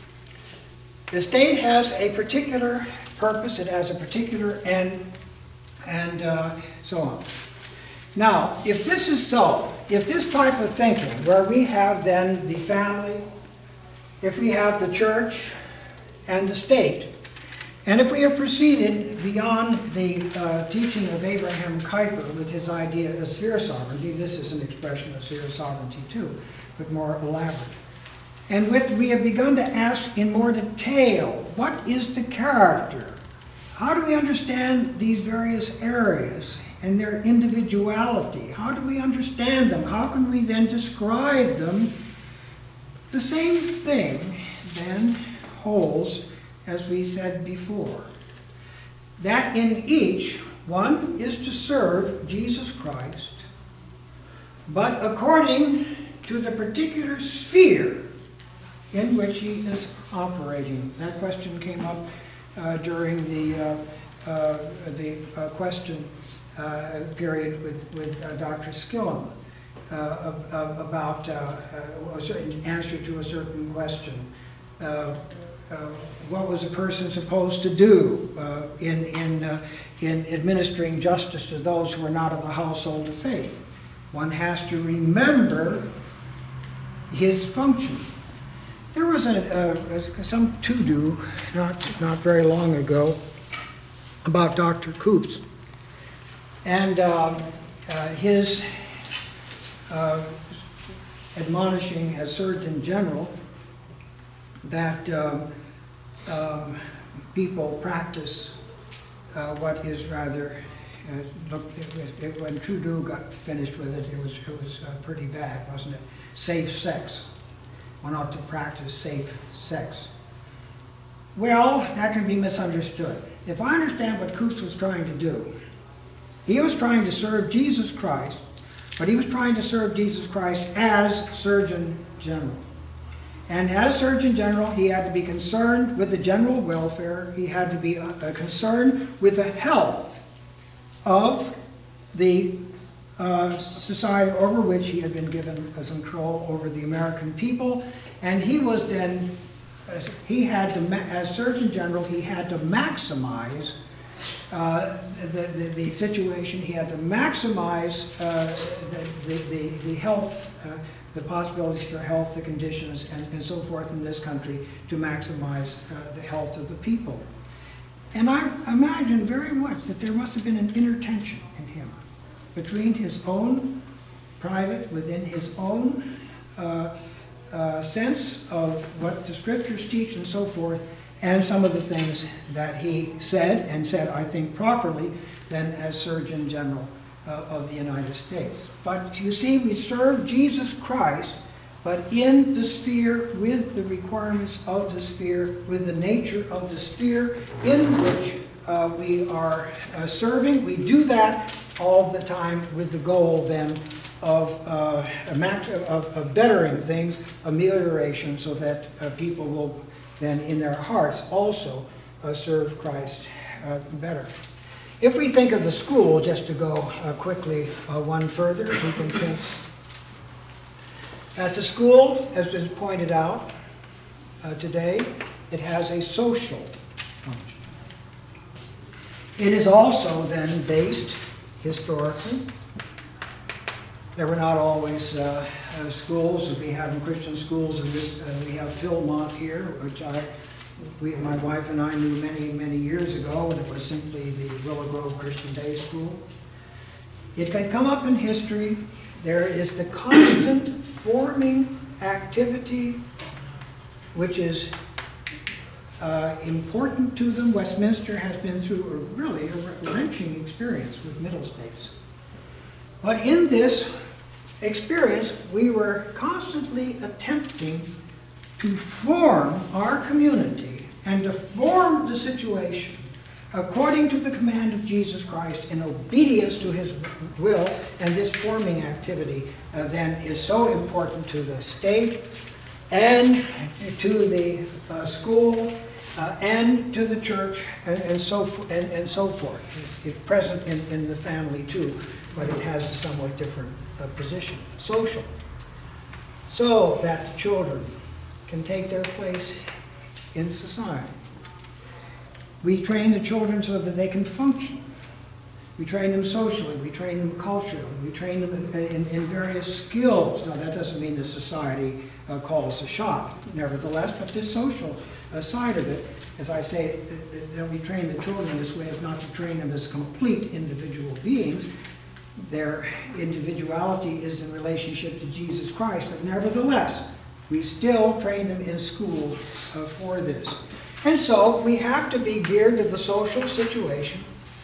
the state has a particular purpose, it has a particular end, and uh, so on. Now, if this is so, if this type of thinking, where we have then the family, if we have the church and the state, and if we have proceeded beyond the uh, teaching of Abraham Kuyper with his idea of sphere sovereignty, this is an expression of sphere sovereignty too, but more elaborate, and with, we have begun to ask in more detail, what is the character? How do we understand these various areas and their individuality? How do we understand them? How can we then describe them? The same thing then holds, as we said before, that in each, one is to serve Jesus Christ, but according to the particular sphere in which he is operating. That question came up uh, during the, uh, uh, the uh, question uh, period with, with uh, Doctor Skillen uh, about uh, a certain answer to a certain question. Uh, Uh, what was a person supposed to do uh, in, in, uh, in administering justice to those who are not of the household of faith? One has to remember his function. There was a, a, some to-do not, not very long ago about Doctor Koops and um, uh, his uh, admonishing as Surgeon General that um, um, people practice uh, what is rather, uh, look, it was, it, when Trudeau got finished with it, it was, it was uh, pretty bad, wasn't it? Safe sex. One ought to practice safe sex. Well, that can be misunderstood. If I understand what Koops was trying to do, he was trying to serve Jesus Christ, but he was trying to serve Jesus Christ as Surgeon General. And as Surgeon General, he had to be concerned with the general welfare. He had to be uh, concerned with the health of the uh, society over which he had been given as control over the American people. And he was then, uh, he had to, as Surgeon General, he had to maximize uh, the, the, the situation. He had to maximize uh, the, the, the, the health uh, the possibilities for health, the conditions, and, and so forth in this country to maximize uh, the health of the people. And I imagine very much that there must have been an inner tension in him between his own private, within his own uh, uh, sense of what the scriptures teach and so forth, and some of the things that he said, and said, I think, properly, then as Surgeon General Uh, of the United States. But you see, we serve Jesus Christ, but in the sphere, with the requirements of the sphere, with the nature of the sphere in which uh, we are uh, serving. We do that all the time with the goal then of, uh, a max of, of bettering things, amelioration, so that uh, people will then in their hearts also uh, serve Christ uh, better. If we think of the school, just to go uh, quickly uh, one further, we can think that the school, as is pointed out uh, today, it has a social function. It is also then based historically. There were not always uh, uh, schools, as we have in Christian schools, and this, uh, we have Philmont here, which I we, my wife and I knew many, many years ago, and it was simply the Willow Grove Christian Day School. It can come up in history. There is the constant forming activity which is uh, important to them. Westminster has been through a really a wrenching experience with Middle States. But in this experience, we were constantly attempting to form our community and to form the situation according to the command of Jesus Christ in obedience to his will. And this forming activity uh, then is so important to the state and to the uh, school uh, and to the church and, and, so, and, and so forth. It's, it's present in, in the family too, but it has a somewhat different uh, position, social, so that the children can take their place in society. We train the children so that they can function. We train them socially, we train them culturally, we train them in, in, in various skills. Now that doesn't mean that society uh, calls the shot, nevertheless, but this social uh, side of it, as I say, that we train the children this way is not to train them as complete individual beings. Their individuality is in relationship to Jesus Christ, but nevertheless, we still train them in school uh, for this. And so we have to be geared to the social situation.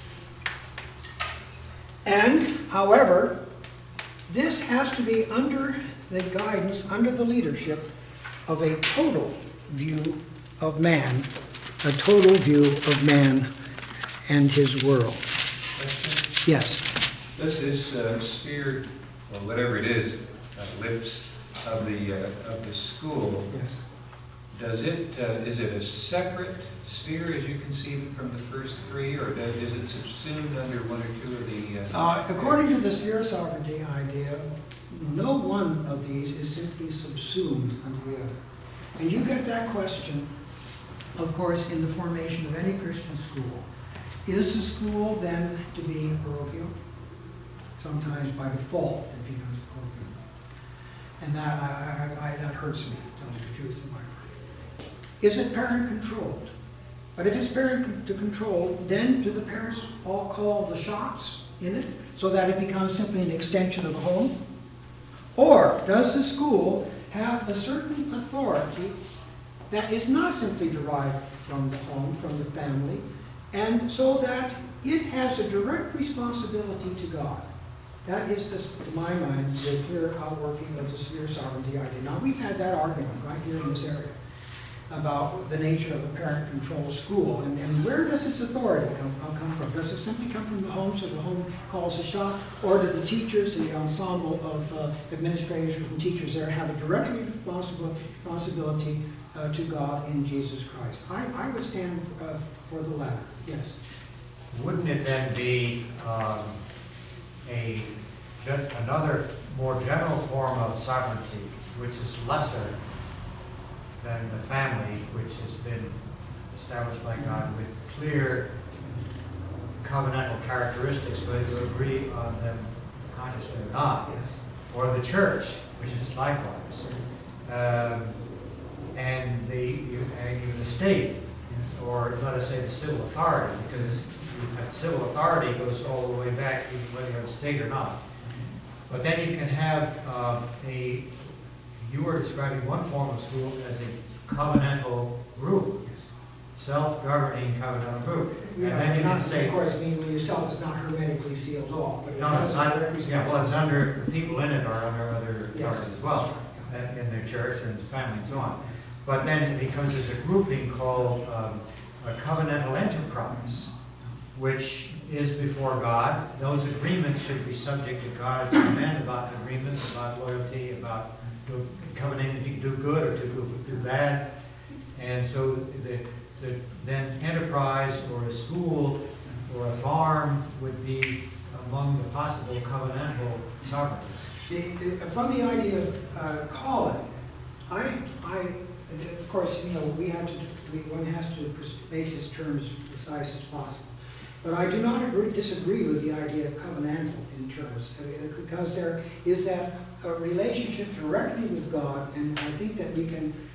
And, however, this has to be under the guidance, under the leadership of a total view of man, a total view of man and his world. Yes? Does this uh, sphere, or whatever it is, uh, lips of the uh, of the school, Yes. does it uh, is it a separate sphere as you conceive it from the first three, or does, is it subsumed under one or two of the? Uh, Uh, according to the sphere sovereignty idea, no one of these is simply subsumed under the other. And you get that question, of course, in the formation of any Christian school. Is the school then to be parochial? Sometimes by default it becomes parochial. And that, I, I, I, that hurts me, to tell you the truth in my life. Is it parent-controlled? But if it's parent-controlled, then do the parents all call the shots in it so that it becomes simply an extension of the home? Or does the school have a certain authority that is not simply derived from the home, from the family, and so that it has a direct responsibility to God? That is, just, to my mind, the clear outworking of the sphere sovereignty idea. Now, we've had that argument right here in this area about the nature of a parent-controlled school, and, and where does its authority come, come from? Does it simply come from the home, so the home calls the shot, or do the teachers, the ensemble of uh, administrators and teachers there have a direct responsible, responsibility uh, to God in Jesus Christ? I, I would stand uh, for the latter, yes. Wouldn't it then be um, a just another more general form of sovereignty, which is lesser than the family, which has been established by God with clear covenantal characteristics, whether you agree on them consciously or not, Yes. or the church, which is likewise, um, and the you, and even the state, or let us say the civil authority, because civil authority goes all the way back, even whether you have a state or not. But then you can have uh, a You were describing one form of school as a covenantal group, self-governing covenantal group. Yeah, and then you not, can say, of course, I mean, when yourself is not hermetically sealed off. But it no, has it's a not, direct yeah, well, it's under, the people in it are under other Yes. authorities as well, uh, in their church and family and so on. But then it becomes as a grouping called um, a covenantal enterprise, which is before God. Those agreements should be subject to God's command about agreements, about loyalty, about do, covenanting to do good or to do, do bad. And so the, the then enterprise or a school or a farm would be among the possible covenantal sovereignties. The, the, from the idea of uh, calling, I, I, of course, you know, we have to, we, one has to base his terms as precise as possible. But I do not agree, disagree with the idea of covenantal in terms, because there is that uh, relationship directly with God, and I think that we can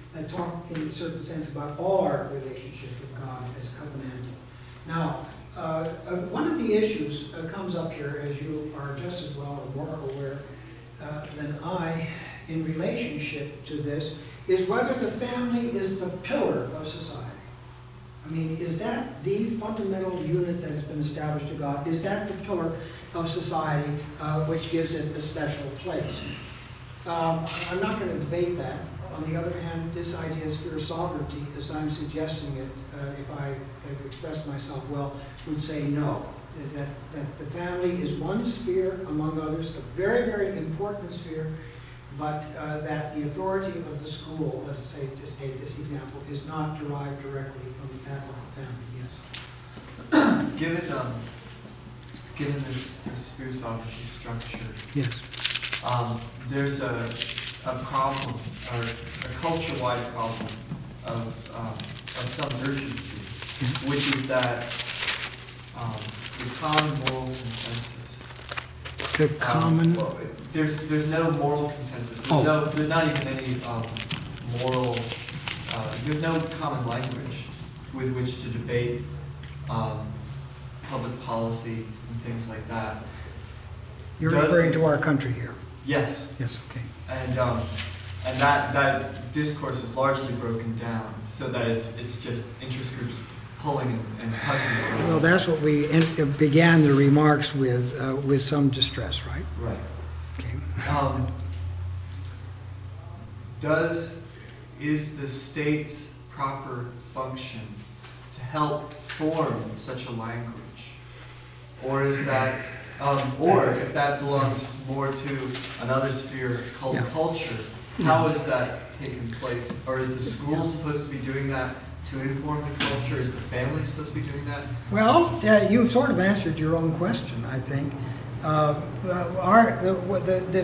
uh, talk in a certain sense about all our relationship with God as covenantal. Now, uh, uh, one of the issues uh, comes up here, as you are just as well or more aware uh, than I, in relationship to this, is whether the family is the pillar of society. I mean, is that the fundamental unit that has been established to God? Is that the pillar of society uh, which gives it a special place? Um, I'm not going to debate that. On the other hand, this idea of sphere sovereignty, as I'm suggesting it, uh, if I have expressed myself well, would say no. That, that the family is one sphere among others, a very, very important sphere, but uh, that the authority of the school, let's say, to take this example, is not derived directly from that of the family. Yes. Given, um, given this, this sphere sovereignty structure, Yes. um, there's a, a problem, or a culture-wide problem of, um, of some urgency, Mhm. which is that um, the common moral consensus. The um, common, well, there's there's no moral consensus. There's Oh. no there's not even any um, moral. Uh, there's no common language with which to debate um, public policy and things like that. you're does- referring to our country here. Yes, Yes, okay. and um, and that that discourse is largely broken down so that it's it's just interest groups pulling and, and tugging. Well, that's what we in- began the remarks with, uh, with some distress, right? Right. Okay. Um, does, is the state's proper function to help form such a language? Or is that, um, or if that belongs more to another sphere called Yeah. culture, how is that taking place? Or is the school supposed to be doing that to inform the culture? Is the family supposed to be doing that? Well, uh, you've sort of answered your own question, I think. Uh, uh, our, the, the, the,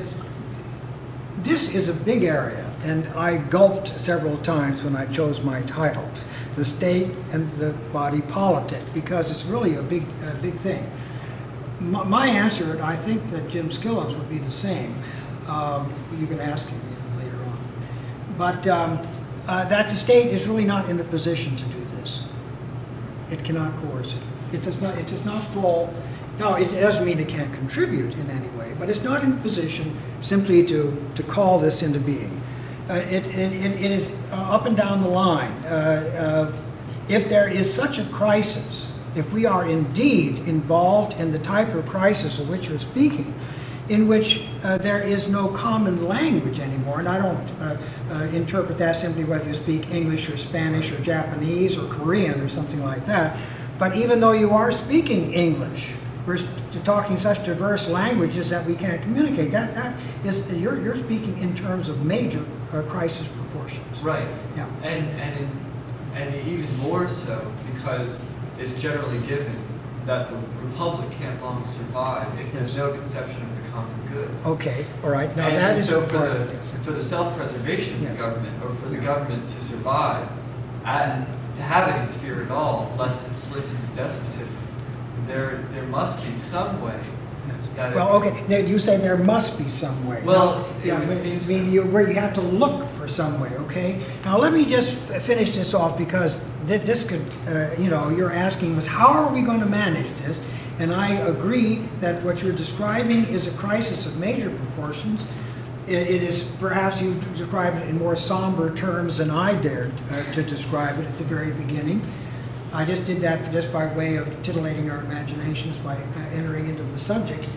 this is a big area, and I gulped several times when I chose my title, the state and the body politic, because it's really a big, a big thing. My, my answer, I think that Jim Skillens would be the same. Um, you can ask him even later on. But um, uh, that the state is really not in a position to do this. It cannot coerce it. It does not, it does not fall. Now, it doesn't mean it can't contribute in any way, but it's not in a position simply to, to call this into being. Uh, it, it, it is uh, up and down the line. Uh, uh, if there is such a crisis, if we are indeed involved in the type of crisis of which you're speaking, in which uh, there is no common language anymore, and I don't uh, uh, interpret that simply whether you speak English or Spanish or Japanese or Korean or something like that, but even though you are speaking English, we're talking such diverse languages that we can't communicate. That that is you're you're speaking in terms of major uh, crisis proportions. Right. Yeah. And and in, and even more so because it's generally given that the republic can't long survive if there's Yes. no conception of the common good. Okay. All right. Now and, that and is so for part the of this. for the self-preservation of Yes. the government, or for the Yeah. government to survive, and to have any sphere at all, lest it slip into despotism, there there must be some way. That it- Well, okay, now you say there must be some way. Well, Now, it yeah, would I seem mean, so. you, where you have to look for some way, okay? Now, let me just f- finish this off, because thi- this could, uh, you know, you're asking was, how are we going to manage this? And I agree that what you're describing is a crisis of major proportions. I- It is, perhaps you described it in more somber terms than I dared uh, to describe it at the very beginning. I just did that just by way of titillating our imaginations by uh, entering into the subject.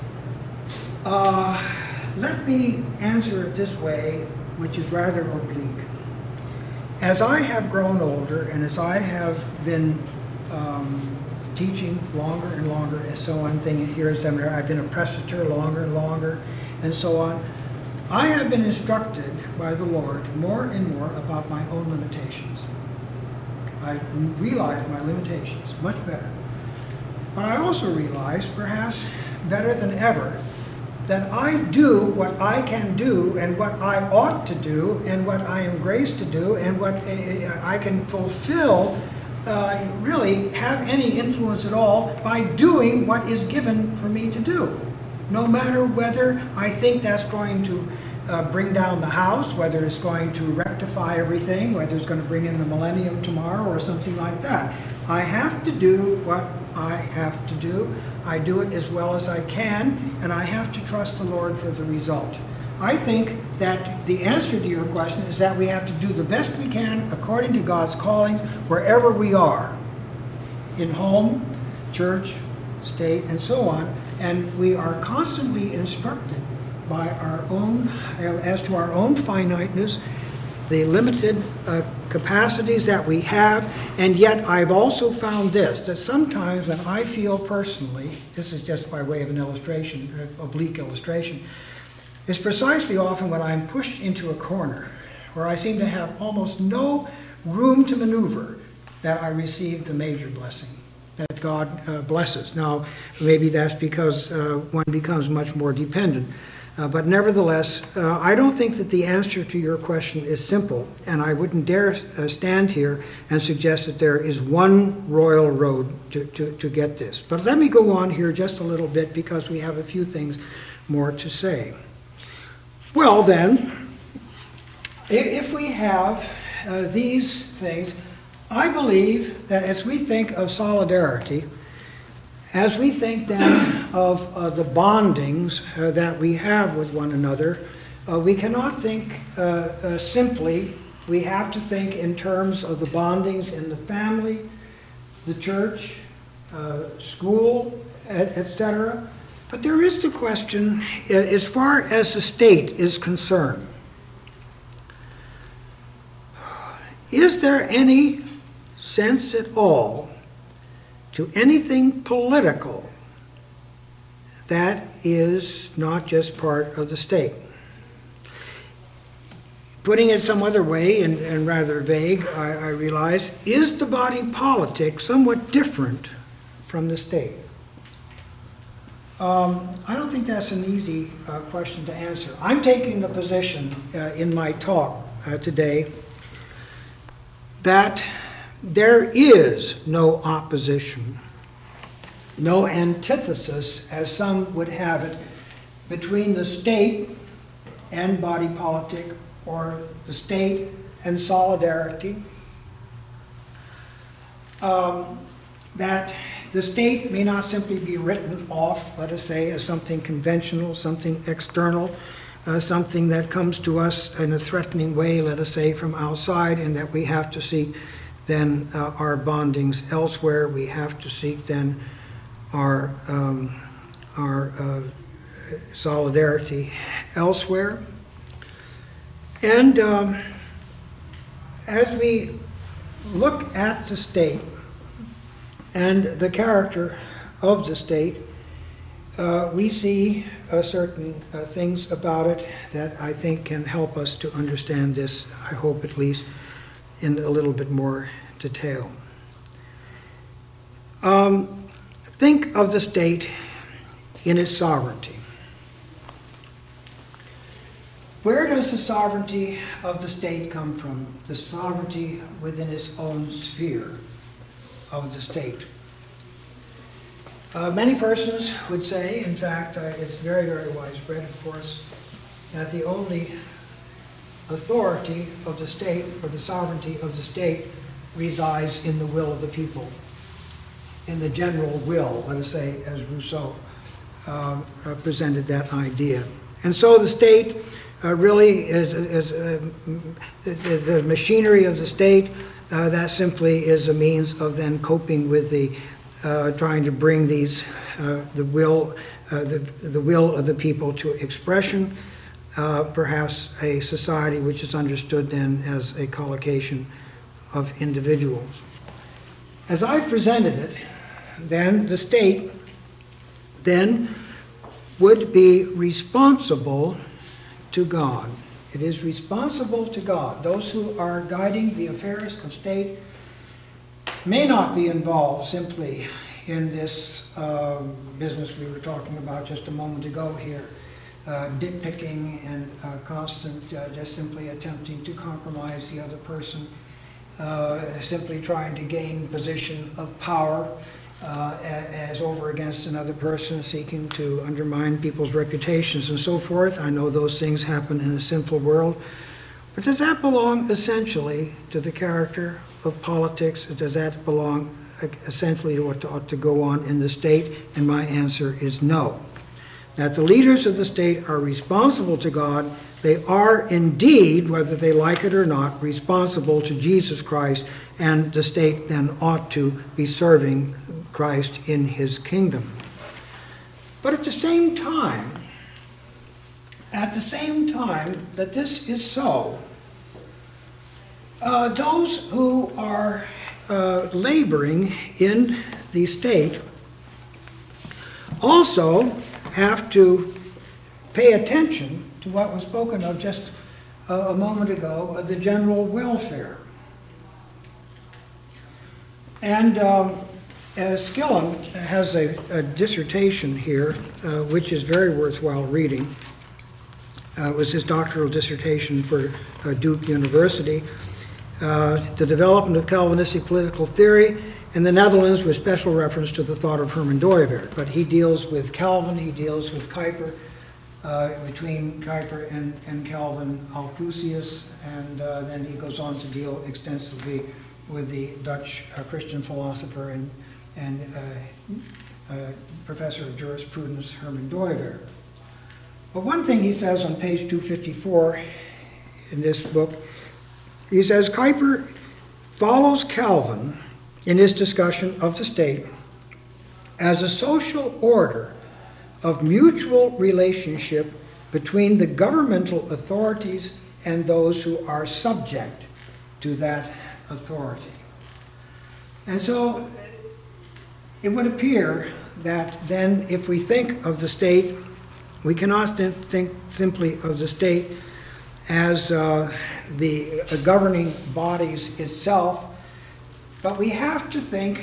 Uh, let me answer it this way, which is rather oblique. As I have grown older, and as I have been um, teaching longer and longer, and so on, thing here at seminary, I've been a preceptor longer and longer, and so on. I have been instructed by the Lord more and more about my own limitations. I realize my limitations much better. But I also realize, perhaps better than ever, that I do what I can do and what I ought to do and what I am graced to do and what I can fulfill, uh, really have any influence at all by doing what is given for me to do. No matter whether I think that's going to uh, bring down the house, whether it's going to rectify everything, whether it's going to bring in the millennium tomorrow or something like that. I have to do what I have to do. I do it as well as I can, and I have to trust the Lord for the result. I think that the answer to your question is that we have to do the best we can according to God's calling wherever we are, in home, church, state, and so on. And we are constantly instructed by our own, as to our own finiteness, the limited uh, capacities that we have. And yet I've also found this, that sometimes when I feel personally, this is just by way of an illustration, an oblique illustration, it's precisely often when I'm pushed into a corner where I seem to have almost no room to maneuver that I receive the major blessing that God uh, blesses. Now, maybe that's because uh, one becomes much more dependent. Uh, but nevertheless, uh, I don't think that the answer to your question is simple, and I wouldn't dare uh, stand here and suggest that there is one royal road to, to, to get this. But let me go on here just a little bit because we have a few things more to say. Well then, if we have uh, these things, I believe that as we think of solidarity, as we think then of uh, the bondings uh, that we have with one another, uh, we cannot think uh, uh, simply. We have to think in terms of the bondings in the family, the church, uh, school, et cetera. But there is the question, as far as the state is concerned, is there any sense at all to anything political that is not just part of the state? Putting it some other way, and, and rather vague, I, I realize, is the body politic somewhat different from the state? Um, I don't think that's an easy uh, question to answer. I'm taking the position uh, in my talk uh, today that there is no opposition, no antithesis, as some would have it, between the state and body politic, or the state and solidarity. Um, that the state may not simply be written off, let us say, as something conventional, something external, uh, something that comes to us in a threatening way, let us say, from outside, and that we have to seek then uh, our bondings elsewhere. We have to seek then our, um, our uh, solidarity elsewhere. And um, as we look at the state and the character of the state, uh, we see uh, certain uh, things about it that I think can help us to understand this, I hope at least, in a little bit more detail. Um, think of the state in its sovereignty. Where does the sovereignty of the state come from? The sovereignty within its own sphere of the state. Uh, many persons would say, in fact, uh, it's very, very widespread, of course, that the only authority of the state, or the sovereignty of the state, resides in the will of the people, in the general will, let us say, as Rousseau uh, uh, presented that idea. And so the state uh, really is, is uh, the, the machinery of the state. Uh, that simply is a means of then coping with the, uh, trying to bring these, uh, the will, uh, the, the will of the people to expression, uh, perhaps a society which is understood then as a collocation of individuals. As I presented it, then the state then would be responsible to God. It is responsible to God. Those who are guiding the affairs of state may not be involved simply in this um, business we were talking about just a moment ago here, uh, nitpicking and uh, constant, uh, just simply attempting to compromise the other person, uh, simply trying to gain position of power. uh, as over against another person, seeking to undermine people's reputations and so forth. I know those things happen in a sinful world. But does that belong essentially to the character of politics? Or does that belong essentially to what ought to go on in the state? And my answer is no. That the leaders of the state are responsible to God. They are indeed, whether they like it or not, responsible to Jesus Christ, and the state then ought to be serving Christ in his kingdom. But at the same time, at the same time that this is so, uh, those who are uh, laboring in the state also have to pay attention to what was spoken of just uh, a moment ago, uh, the general welfare. And um, uh, Skillen has a, a dissertation here, uh, which is very worthwhile reading. Uh, it was his doctoral dissertation for uh, Duke University. Uh, the development of Calvinistic political theory in the Netherlands with special reference to the thought of Herman Dooyeweerd. But he deals with Calvin, he deals with Kuyper, uh, between Kuyper and, and Calvin, Althusius, and uh, then he goes on to deal extensively with the Dutch uh, Christian philosopher and, and uh, uh, professor of jurisprudence, Herman Dooyeweerd. But one thing he says on page two fifty-four in this book, he says, Kuyper follows Calvin in his discussion of the state as a social order of mutual relationship between the governmental authorities and those who are subject to that authority. And so it would appear that then if we think of the state, we cannot think simply of the state as uh, the uh, governing bodies itself, but we have to think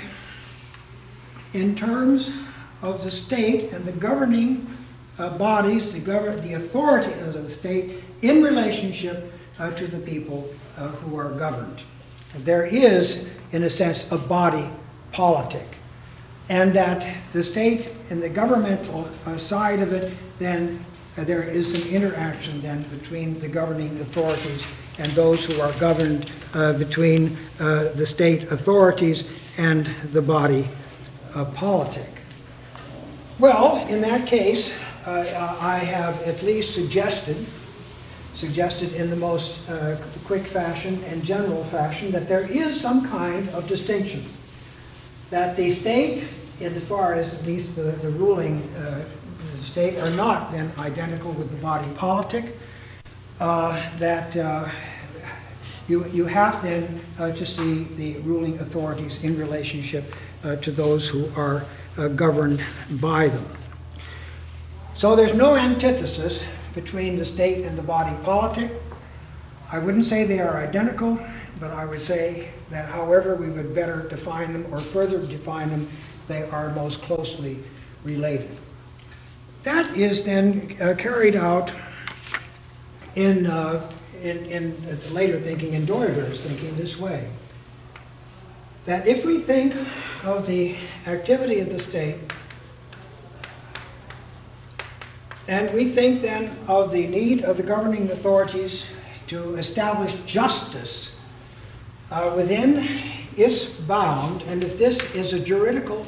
in terms of the state and the governing uh, bodies, the, govern the authority of the state in relationship uh, to the people uh, who are governed. There is, in a sense, a body politic, and that the state and the governmental uh, side of it, then uh, there is an interaction then between the governing authorities and those who are governed, uh, between uh, the state authorities and the body uh, politic. Well, in that case, uh, I have at least suggested, suggested in the most uh, quick fashion and general fashion, that there is some kind of distinction. That the state, as far as at least the, the ruling uh, state, are not then identical with the body politic. Uh, that uh, you, you have then uh, to see the ruling authorities in relationship uh, to those who are uh, governed by them. So there's no antithesis between the state and the body politic. I wouldn't say they are identical, but I would say that however we would better define them or further define them, they are most closely related. That is then uh, carried out in, uh, in, in later thinking, in Dooyeweerd's thinking, this way. That if we think of the activity of the state, and we think then of the need of the governing authorities to establish justice uh, within its bound, and if this is a juridical,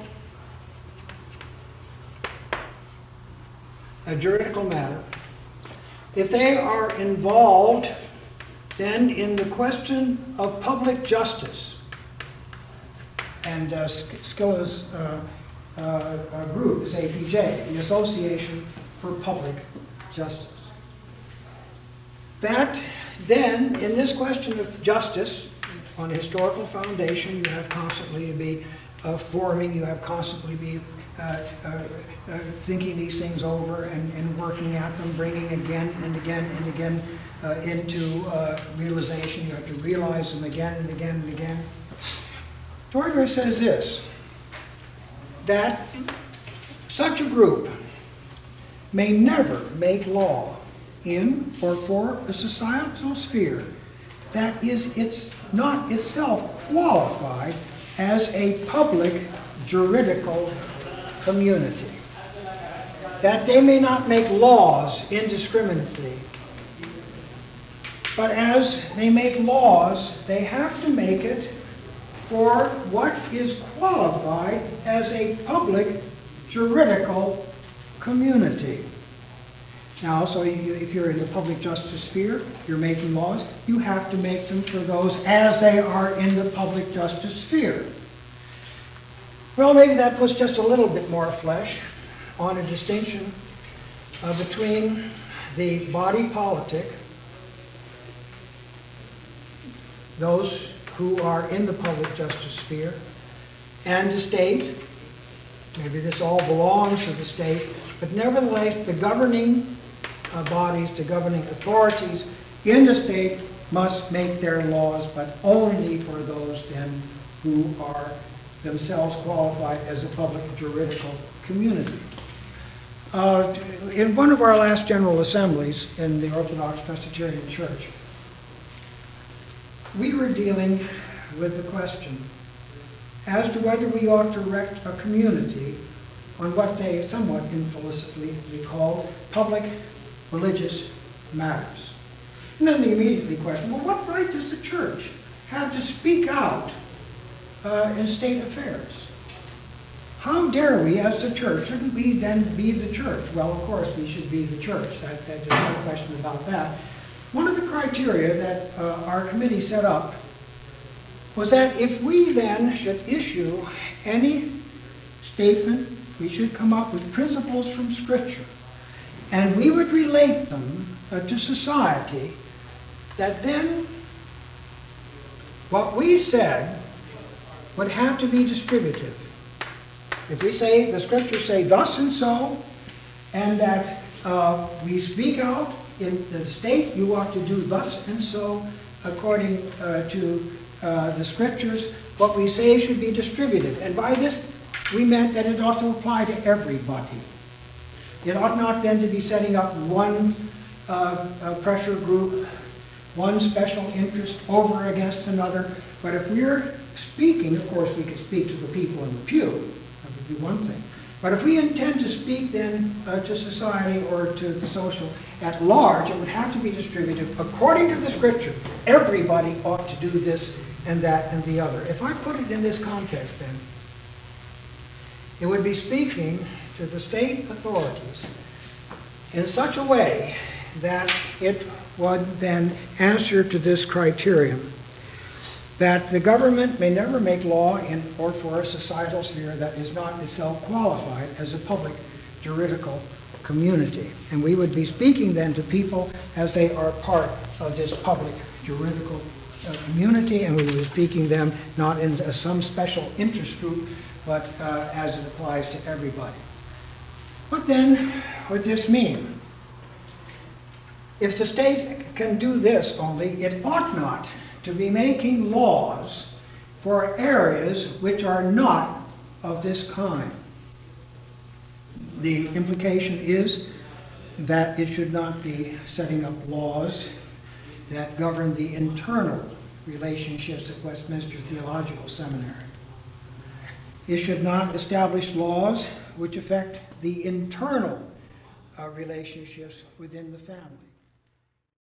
a juridical matter, if they are involved then in the question of public justice, and uh, Skillen's uh, uh, group is A P J, the Association for Public Justice. That then, in this question of justice, on a historical foundation, you have constantly to be uh, forming, you have constantly to be uh, uh, uh, thinking these things over and, and working at them, bringing again and again and again uh, into uh, realization. You have to realize them again and again and again. Dooyeweerd says this, that such a group may never make law in or for a societal sphere that is it's not itself qualified as a public juridical community. That they may not make laws indiscriminately, but as they make laws, they have to make it for what is qualified as a public juridical community. Now, so you, if you're in the public justice sphere, you're making laws, you have to make them for those as they are in the public justice sphere. Well, maybe that puts just a little bit more flesh on a distinction uh, between the body politic, those who are in the public justice sphere, and the state. Maybe this all belongs to the state, but nevertheless, the governing uh, bodies, the governing authorities in the state must make their laws, but only for those then who are themselves qualified as a public juridical community. Uh, in one of our last General Assemblies in the Orthodox Presbyterian Church, we were dealing with the question as to whether we ought to erect a community on what they somewhat infelicitously called public religious matters. And then they immediately questioned, well, what right does the church have to speak out uh, in state affairs? How dare we as the church? Shouldn't we then be the church? Well, of course we should be the church. That, that, there's no question about that. One of the criteria that uh, our committee set up was that if we then should issue any statement, we should come up with principles from Scripture, and we would relate them uh, to society, that then what we said would have to be distributive. If we say, the Scriptures say thus and so, and that uh, we speak out in the state, you ought to do thus and so according uh, to uh, the Scriptures, what we say should be distributed. And by this, we meant that it ought to apply to everybody. It ought not then to be setting up one uh, uh, pressure group, one special interest over against another. But if we're speaking, of course, we can speak to the people in the pew. That would be one thing. But if we intend to speak then uh, to society or to the social at large, it would have to be distributed according to the Scripture. Everybody ought to do this and that and the other. If I put it in this context then, it would be speaking to the state authorities in such a way that it would then answer to this criterion, that the government may never make law in or for a societal sphere that is not itself qualified as a public juridical community. And we would be speaking then to people as they are part of this public juridical uh, community, and we would be speaking them not in uh, some special interest group, but uh, as it applies to everybody. What then would this mean? If the state can do this only, it ought not to be making laws for areas which are not of this kind. The implication is that it should not be setting up laws that govern the internal relationships at Westminster Theological Seminary. It should not establish laws which affect the internal uh, relationships within the family.